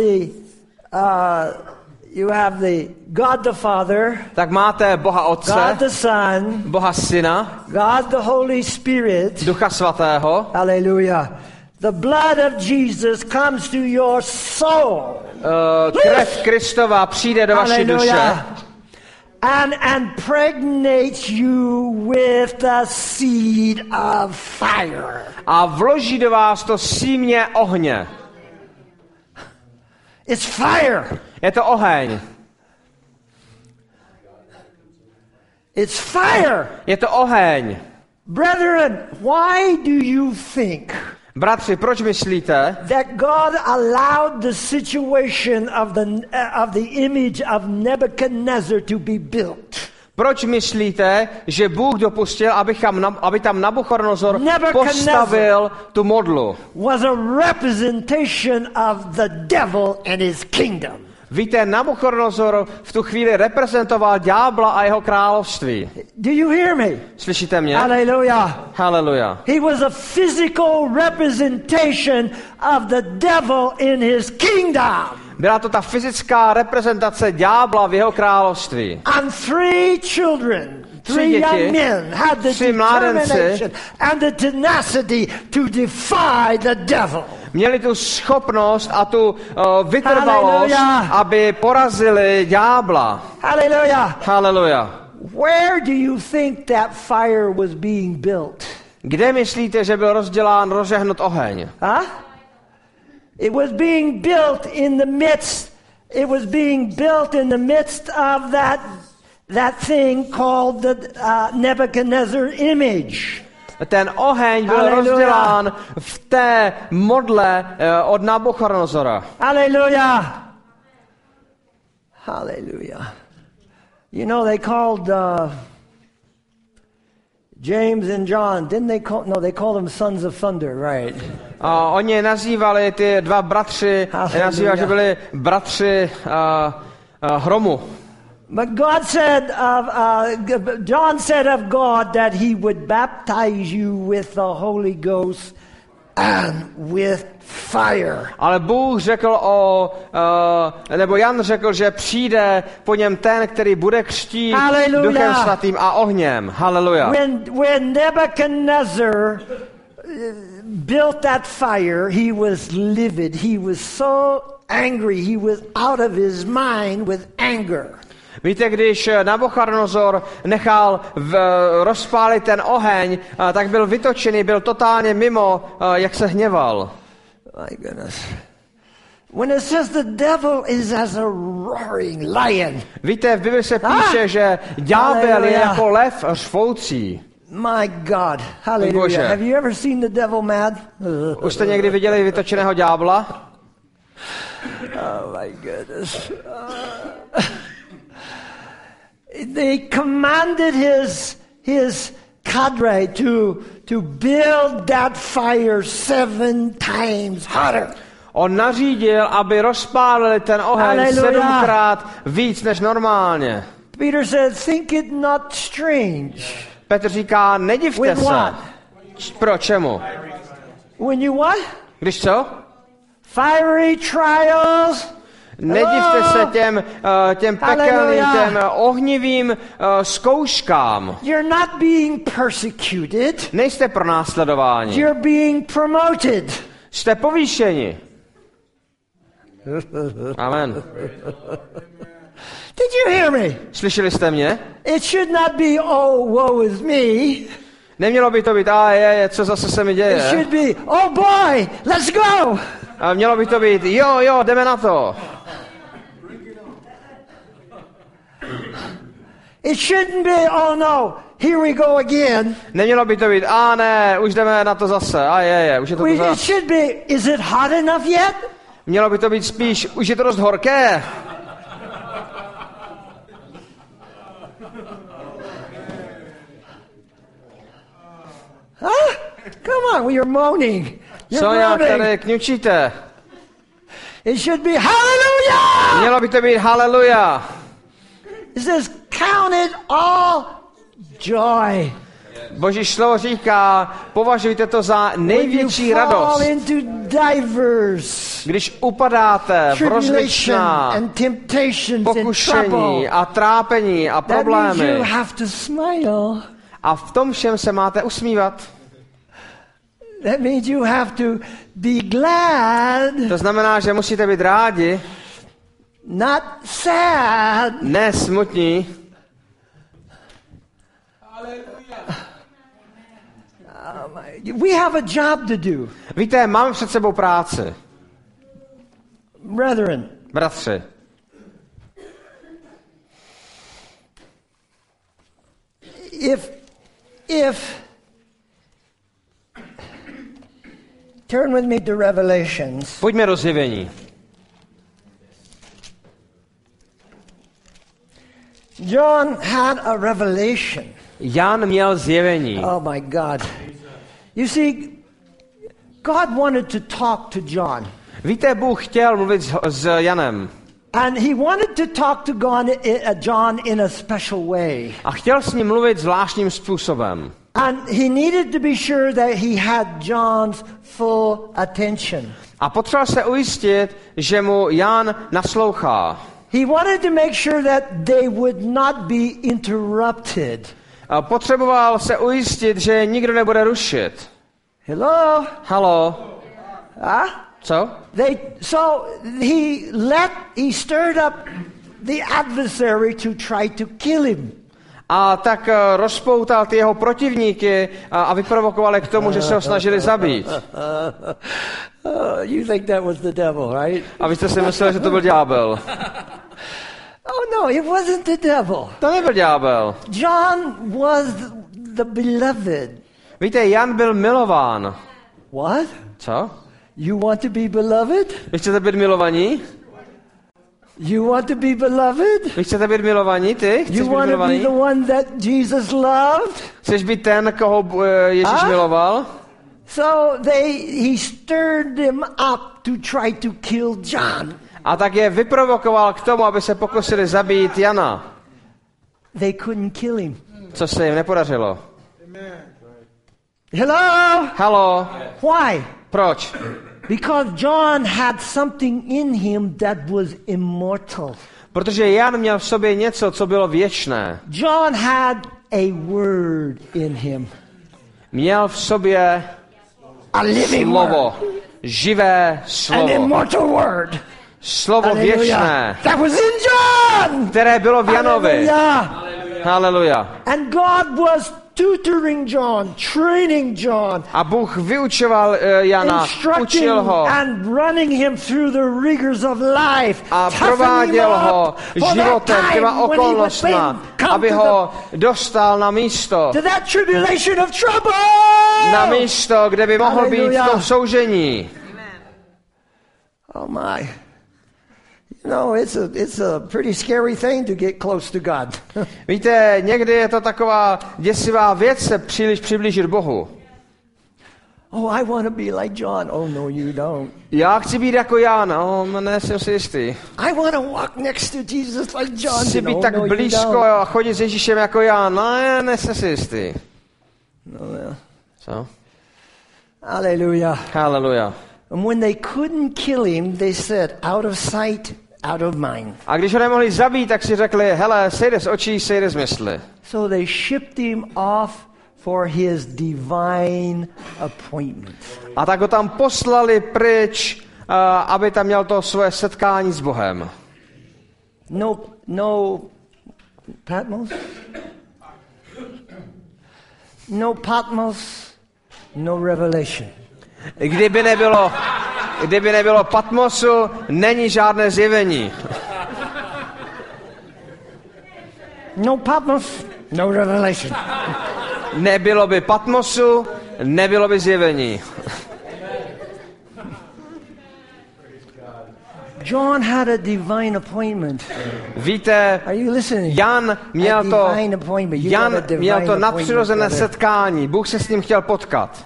have the God the Father, tak máte Boha Otce, God the Son, Boha Syna, God the Holy Spirit, Ducha Svatého. Hallelujah. The blood of Jesus comes to your soul. Krev Kristova přijde do vaší duše. And impregnates you with the seed of fire. A vloží do vás to símě ohně. It's fire. Je to oheň. It's fire. Je to oheň. Brethren, why do you think? Bratři, proč myslíte, that God allowed the situation of the image of Nebuchadnezzar to be built? proč myslíte, že Bůh dopustil, aby tam Nabuchodonozor postavil tu modlu? Was a representation of the devil and his kingdom. Víte, Nabuchodonozor v tu chvíli reprezentoval ďábla a jeho království. Do you hear me? Slyšíte mě? Hallelujah. Haleluja. He was a physical representation of the devil in his kingdom. Byla to ta fyzická reprezentace ďábla v jeho království. And three young men had the determination and the tenacity to defy the devil. Měli tu schopnost a tu vytrvalost, aby porazili ďábla. Hallelujah. Haleluja. Where do you think that fire was being built? Kde myslíte, že byl rozžehnut oheň? Huh? It was being built in the midst. It was being built in the midst of that thing called the Nebuchadnezzar image. Ten oheň byl rozdělán v té modle od Nabuchodonozora. Hallelujah. Hallelujah. You know, they called James and John, didn't they call? No, they called them sons of thunder, right? Oni nazývali ty dva bratři, nazývali, že byli bratři hromu. But John said of God that he would baptize you with the Holy Ghost and with fire. Ale Bůh řekl nebo Jan řekl, že přijde po něm ten, který bude křtít Duchem svatým a ohněm. Haleluja. When Nebuchadnezzar built that fire, he was livid. He was so angry. He was out of his mind with anger. Víte, když Nabuchodonozor nechal rozpálit ten oheň, tak byl vytočený, byl totálně mimo, jak se hněval. My goodness. When it says the devil is as a roaring lion. Víte, v Bibli se píše, že ďábel je jako lev řvoucí. My God. Hallelujah. Have you ever seen the devil mad? Už jste někdy viděli vytočeného ďábla? Oh my goodness. They commanded his cadre to build that fire 7 times hotter. On nařídil, aby rozpálili ten oheň 7krát víc než normálně. Peter said, think it not strange. Petr říká, nedivte se. Pro čemu? When you what? Když co? Fiery trials. Nedivte se těm pekelným, těm ohnivým zkouškám. You're not being persecuted. Nejste pronásledováni. You're being promoted. Jste povýšeni. Amen. Did you hear me? Slyšeli jste mě? It should not be, oh, woe is me. Nemělo by to být, co zase se mi děje. It should be, oh boy, let's go. A mělo by to být, jo, jdeme na to. It shouldn't be, oh no, here we go again. Nemělo by to být, ne, už jdeme na to zase. Už je to zase. It should be, is it hot enough yet? Mělo by to být spíš, už je to dost horké. Come on, you're moaning. Co nějak tady kňučíte? It should be hallelujah. Mělo by to být haleluja. It says count it all joy. Boží slovo říká, považujte to za největší radost. Když upadáte v rozličná pokušení a trápení a problémy. A v tom všem se máte usmívat. That means you have to be glad. To znamená, že musíte být rádi. Not sad. Ne smutní. We have a job to do. Víte, máme před sebou práci. Brethren. Bratři. Turn with me to Revelations. Pojďme do Zjevení. John had a revelation. Jan měl zjevení. Oh my God. You see, God wanted to talk to John. Víte, Bůh chtěl mluvit s Janem. And he wanted to talk to John in a special way. A chtěl s ním mluvit zvláštním způsobem. And he needed to be sure that he had John's full attention. A potřeboval se ujistit, že mu Jan naslouchá. He wanted to make sure that they would not be interrupted. A potřeboval se ujistit, že nikdo nebude rušit. Hello? Halo? Co? So he stirred up the adversary to try to kill him. A tak rozpoutal ty jeho protivníky a vyprovokoval je k tomu, že se ho snažili zabít. You think that was the devil, right? A vy jste si mysleli, že to byl ďábel. Oh no, it wasn't the devil. To nebyl ďábel. John was the beloved. Víte, Jan byl milován. What? Co? You want to be beloved? Vy chcete být milovaní? You want to be beloved? Vy chcete být milovaní, ty? Chceš You být want to be milovaný? the one that Jesus loved? Chceš být ten, koho Ježíš miloval? So he stirred them up to try to kill John. A tak je vyprovokoval k tomu, aby se pokusili zabít Jana. They couldn't kill him. Co se jim nepodařilo? Hello? Halo? Why? Proč? Because John had something in him that was immortal. Protože Jan měl v sobě něco, co bylo věčné. John had a word in him. Měl v sobě A living slovo. word. Živé An slovo. immortal word. Slovo věčné, That was in John. které bylo v Janovi. Hallelujah. Haleluja. And God was tutoring John, training John, A Bůh vyučoval Jana, instructing učil ho and running him through the rigors of life, a toughening him prováděl ho up for that životem, těma time when he would okolnostma, come aby ho dostal na místo, to that tribulation of trouble. na místo, kde by mohl být v Hallelujah. tom soužení. Oh my. No, it's a pretty scary thing to get close to God. Víte, někdy je to taková děsivá věc se příliš přiblížit Bohu. Oh, I want to be like John. Oh no, you don't. Já chci být jako Jan, ne, jsem si jistý. I want to walk next to Jesus like John. Chci být tak blízko a chodit s Ježíšem jako Jan, ne, jsem si jistý. No, yeah. Co? Hallelujah. Haleluja. And when they couldn't kill him, they said, out of sight, out of mind. A když ho nemohli zabít, tak si řekli, hele, sejde z očí, sejde z mysli. So they shipped him off for his divine appointment. A tak ho tam poslali pryč, aby tam měl to svoje setkání s Bohem. No Patmos? No Patmos, no revelation. Kdyby nebylo Patmosu, není žádné zjevení. No Patmos, no revelation. Nebylo by Patmosu, nebylo by zjevení. John had a divine appointment. Víte, Are you listening? Jan měl to Jan nadpřirozené setkání. Bůh se s ním chtěl potkat.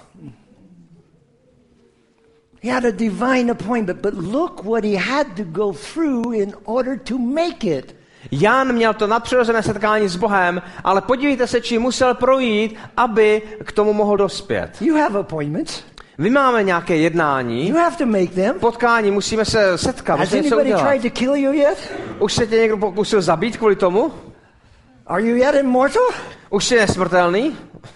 He had a divine appointment, but look what he had to go through in order to make it. Jan měl to nadpřirozené setkání s Bohem, ale podívejte se, čím musel projít, aby k tomu mohl dospět. You have appointments. My máme nějaké jednání, You have to make them. potkání, musíme se setkat, Has musíme něco anybody udělat. tried to kill you yet? Už se tě někdo pokusil zabít kvůli tomu? Are you yet immortal? Už jsi nesmrtelný?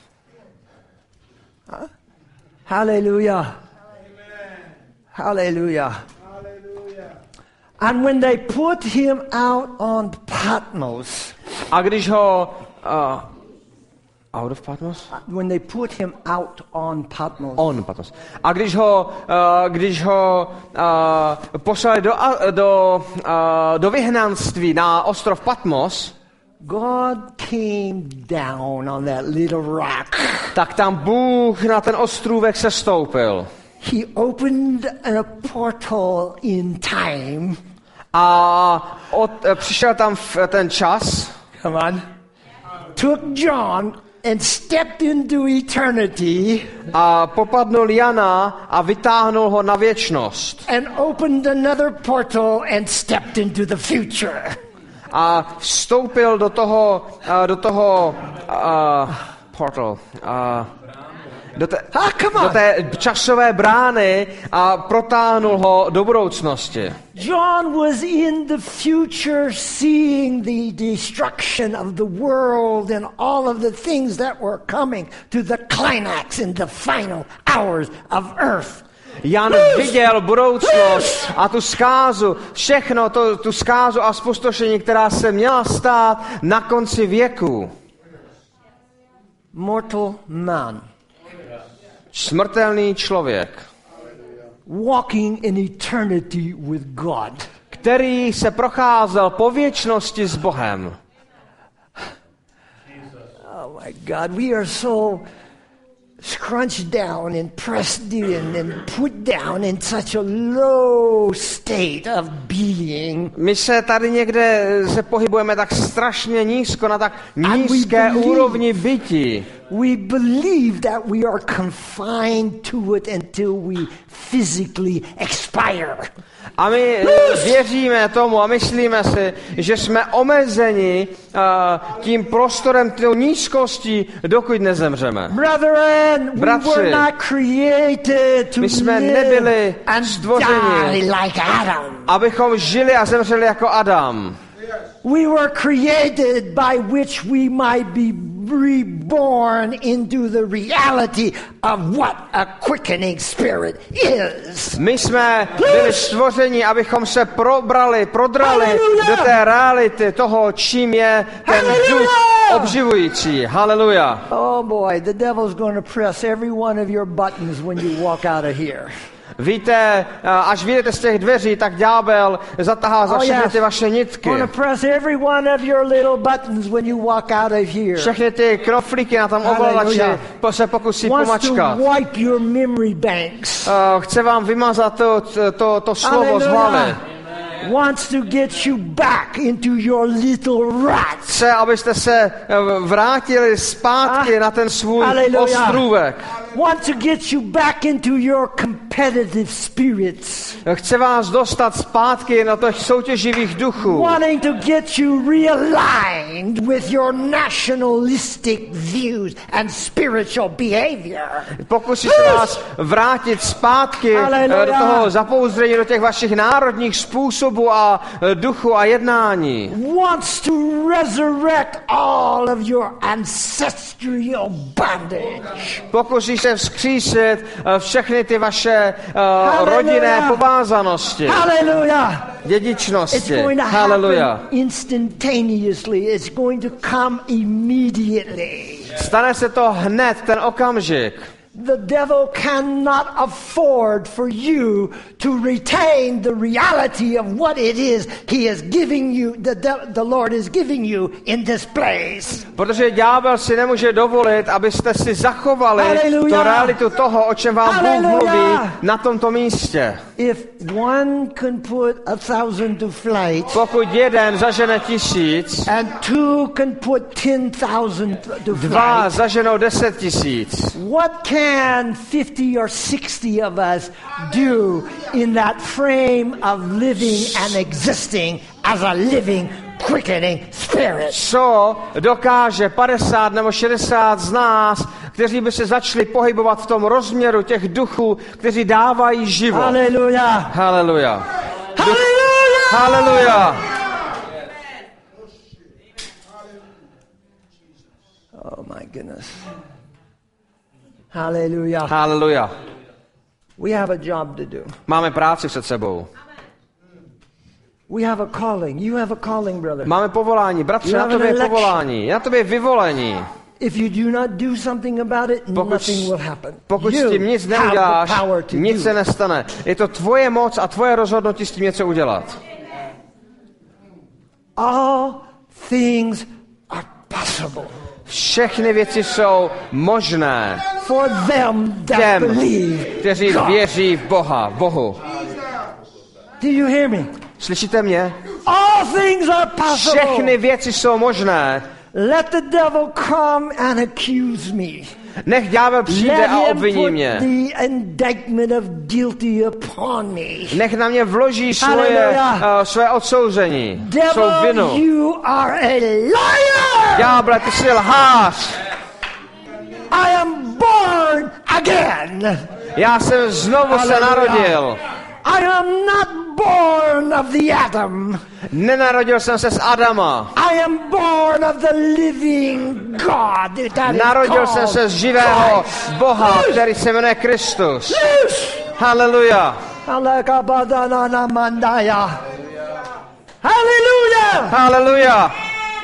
Hallelujah. Hallelujah. And when they put him out on Patmos, A když ho... out of Patmos? when they put him out on Patmos, On Patmos. A když ho poslali do vyhnanství na ostrov Patmos, God came down on that little rock. tak tam Bůh na ten ostrůvek sestoupil. he opened a portal in time. A přišel tam ten čas. Come on. Took John and stepped into eternity. A popadnul Jana a vytáhnul ho na věčnost. And opened another portal and stepped into the future. A vstoupil do toho portal. Do té časové brány a protáhnul ho do budoucnosti. John was in the future seeing the destruction of the world and all of the things that were coming to the climax in the final hours of earth. Jan viděl budoucnost a tu zkázu, všechno tu zkázu a zpustošení, která se měla stát na konci věku. Mortal man. Smrtelný člověk. Walking in eternity with God. Který se procházel po věčnosti s Bohem. Oh my God, we are so scrunched down and pressed in and put down in such a low state of being. My se tady někde se pohybujeme tak strašně nízko, na tak nízké úrovni bytí. We believe that we are confined to it until we physically expire. A my věříme tomu a myslíme si, že jsme omezeni tím prostorem, tou nízkostí, dokud nezemřeme. Bratři, my jsme nebyli stvořeni, abychom žili a zemřeli jako Adam. We were created by which we might be reborn into the reality of what a quickening spirit is. My jsme byli stvořeni, abychom se prodrali do té reality toho, čím je ten duch obživující. Haleluja. Oh boy, the devil's going to press every one of your buttons when you walk out of here. Víte, až vyjdete z těch dveří, tak ďábel zatahá za všechny ty vaše nitky. Všechny ty knoflíky na tom ovladači se pokusí pomačkat. Chce vám vymazat to slovo z hlavy. Wants to get you back into your little rut. Chce, abyste se vrátili zpátky na ten svůj ostrůvek. Wants to get you back into your competitive spirits. Chce vás dostat zpátky na těch soutěživých duchů. Wanting to get you realigned with your nationalistic views and spiritual behavior. Pokusí se vás vrátit zpátky do toho zapouzření, do těch vašich národních způsobů a duchu a jednání. Wants to resurrect all of your ancestral bondage. Pokusí se vzkřísit všechny ty vaše rodinné povázanosti. Hallelujah. Dědičnosti. Hallelujah. Instantaneously. It's going to come immediately. Stane se to hned, ten okamžik. The devil cannot afford for you to retain the reality of what it is he is giving you, the Lord is giving you in this place. Protože ďábel si nemůže dovolit, abyste si zachovali tu realitu toho, o čem vám Bůh mluví na tomto místě. If one can put 1,000 to flight, pokud jeden zažene 1000 and two can put 10,000 to flight, dva zaženou 10 000. What can 50 or 60 of us do in that frame of living and existing as a living, quickening spirit? Co dokáže 50 nebo 60 z nás, kteří by se začali pohybovat v tom rozměru těch duchů, kteří dávají život? Haleluja. Haleluja. Haleluja. Haleluja. Oh my goodness. Hallelujah. Hallelujah. We have a job to do. Máme práci před sebou. We have a calling. You have a calling, brother. Máme povolání, bratře, na tobě je povolání, na tobě je vyvolení. If you do not do something about it, nothing will happen. Pokud s tím nic neuděláš, nic se nestane. Je to tvoje moc a tvoje rozhodnutí s tím něco udělat. All things are possible. Všechny věci jsou možné. for them that těm, believe. kteří věří v Bohu. Do you hear me? Slyšíte mě? All things are possible. Všechny věci jsou možné. Let the devil come and accuse me. Nech ďábel přijde Let a him obviní put mě. the indictment of guilty upon me. Nech na mě vloží Hallelujah. své odsouzení, svou Devil, vinu. you are a liar. Ďáble, ty jsi lhář. I am born again. Já jsem znovu se Hallelujah. narodil. I am not born of the Adam. Nenarodil jsem se z Adama. I am born of the living God. That is Narodil jsem called se z živého Christ. Boha, který se jmenuje Kristus. Yes. Haleluja. Hallelujah. Haleluja.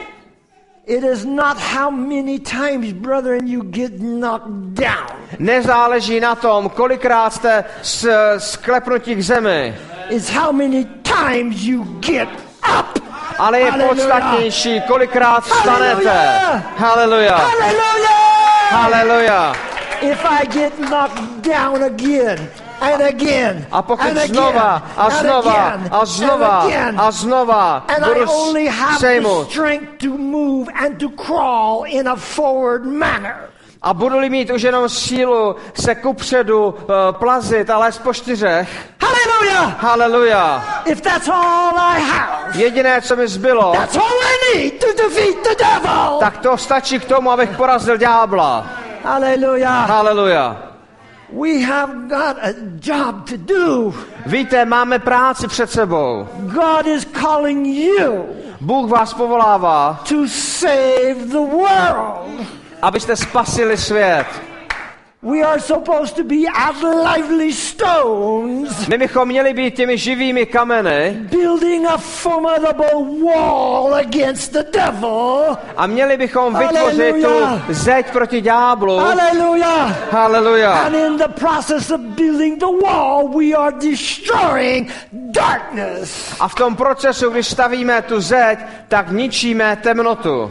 It is not how many times, brethren, you get knocked down. Nezáleží na tom, kolikrát jste sklepnutí k zemi, It's how many times you get up. ale je Hallelujah. podstatnější, kolikrát vstanete. Hallelujah. Haleluja. Hallelujah. Haleluja. If I get knocked down again and again A pokud and again znova a and znova again a znova and again, a znova and I budu only have the sejmut strength to move and to crawl in a forward manner. a budu-li mít už jenom sílu se kupředu plazit, ale po čtyřech. Hallelujah! Haleluja. If that's all I have, Jediné, co mi zbylo, that's all I need to defeat the devil. tak to stačí k tomu, abych porazil ďábla. Hallelujah! Haleluja. We have got a job to do. Víte, máme práci před sebou. God is calling you Bůh vás povolává, to save the world. abyste spasili svět. We are supposed to be as lively stones, My bychom měli být těmi živými kameny building a formidable wall against the devil. a měli bychom vytvořit tu Hallelujah. zeď proti ďáblu. Hallelujah. Haleluja. And in the process of building the wall, we are destroying darkness. A v tom procesu, když stavíme tu zeď, tak ničíme temnotu.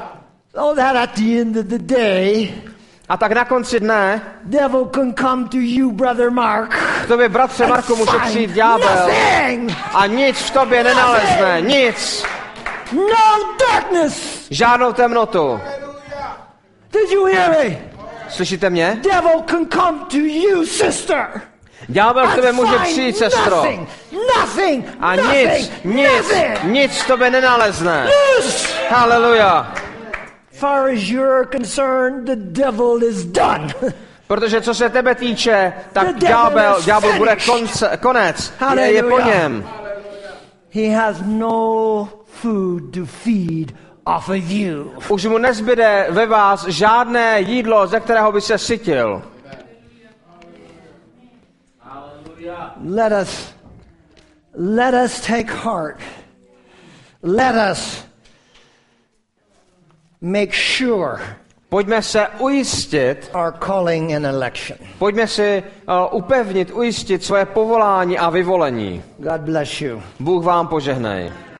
So that at the end of the day, A tak na konci dne devil can come to you, brother Mark, k tobě, bratře Marku, and může přijít find ďábel nothing. a nic v tobě nenalezne. Nic. No darkness. Žádnou temnotu. Did you hear me? Slyšíte mě? Devil can come to you, sister. Ďábel k tobě And může find přijít, sestro. nothing, A nothing, nothing. nic v tobě nenalezne. Yes. Haleluja. Far as you're concerned, the devil is done. Protože co se tebe týče, tak The devil is ďábel bude finished. konec. Je po Hallelujah. něm. He has no food to feed off of you. Už mu nezbyde ve vás žádné jídlo, ze kterého by se sytil. Let us take heart. Let us make sure Pojďme se ujistit, our calling and election. pojďme si upevnit, ujistit svoje povolání a vyvolení. God bless you. Bůh vám požehnej.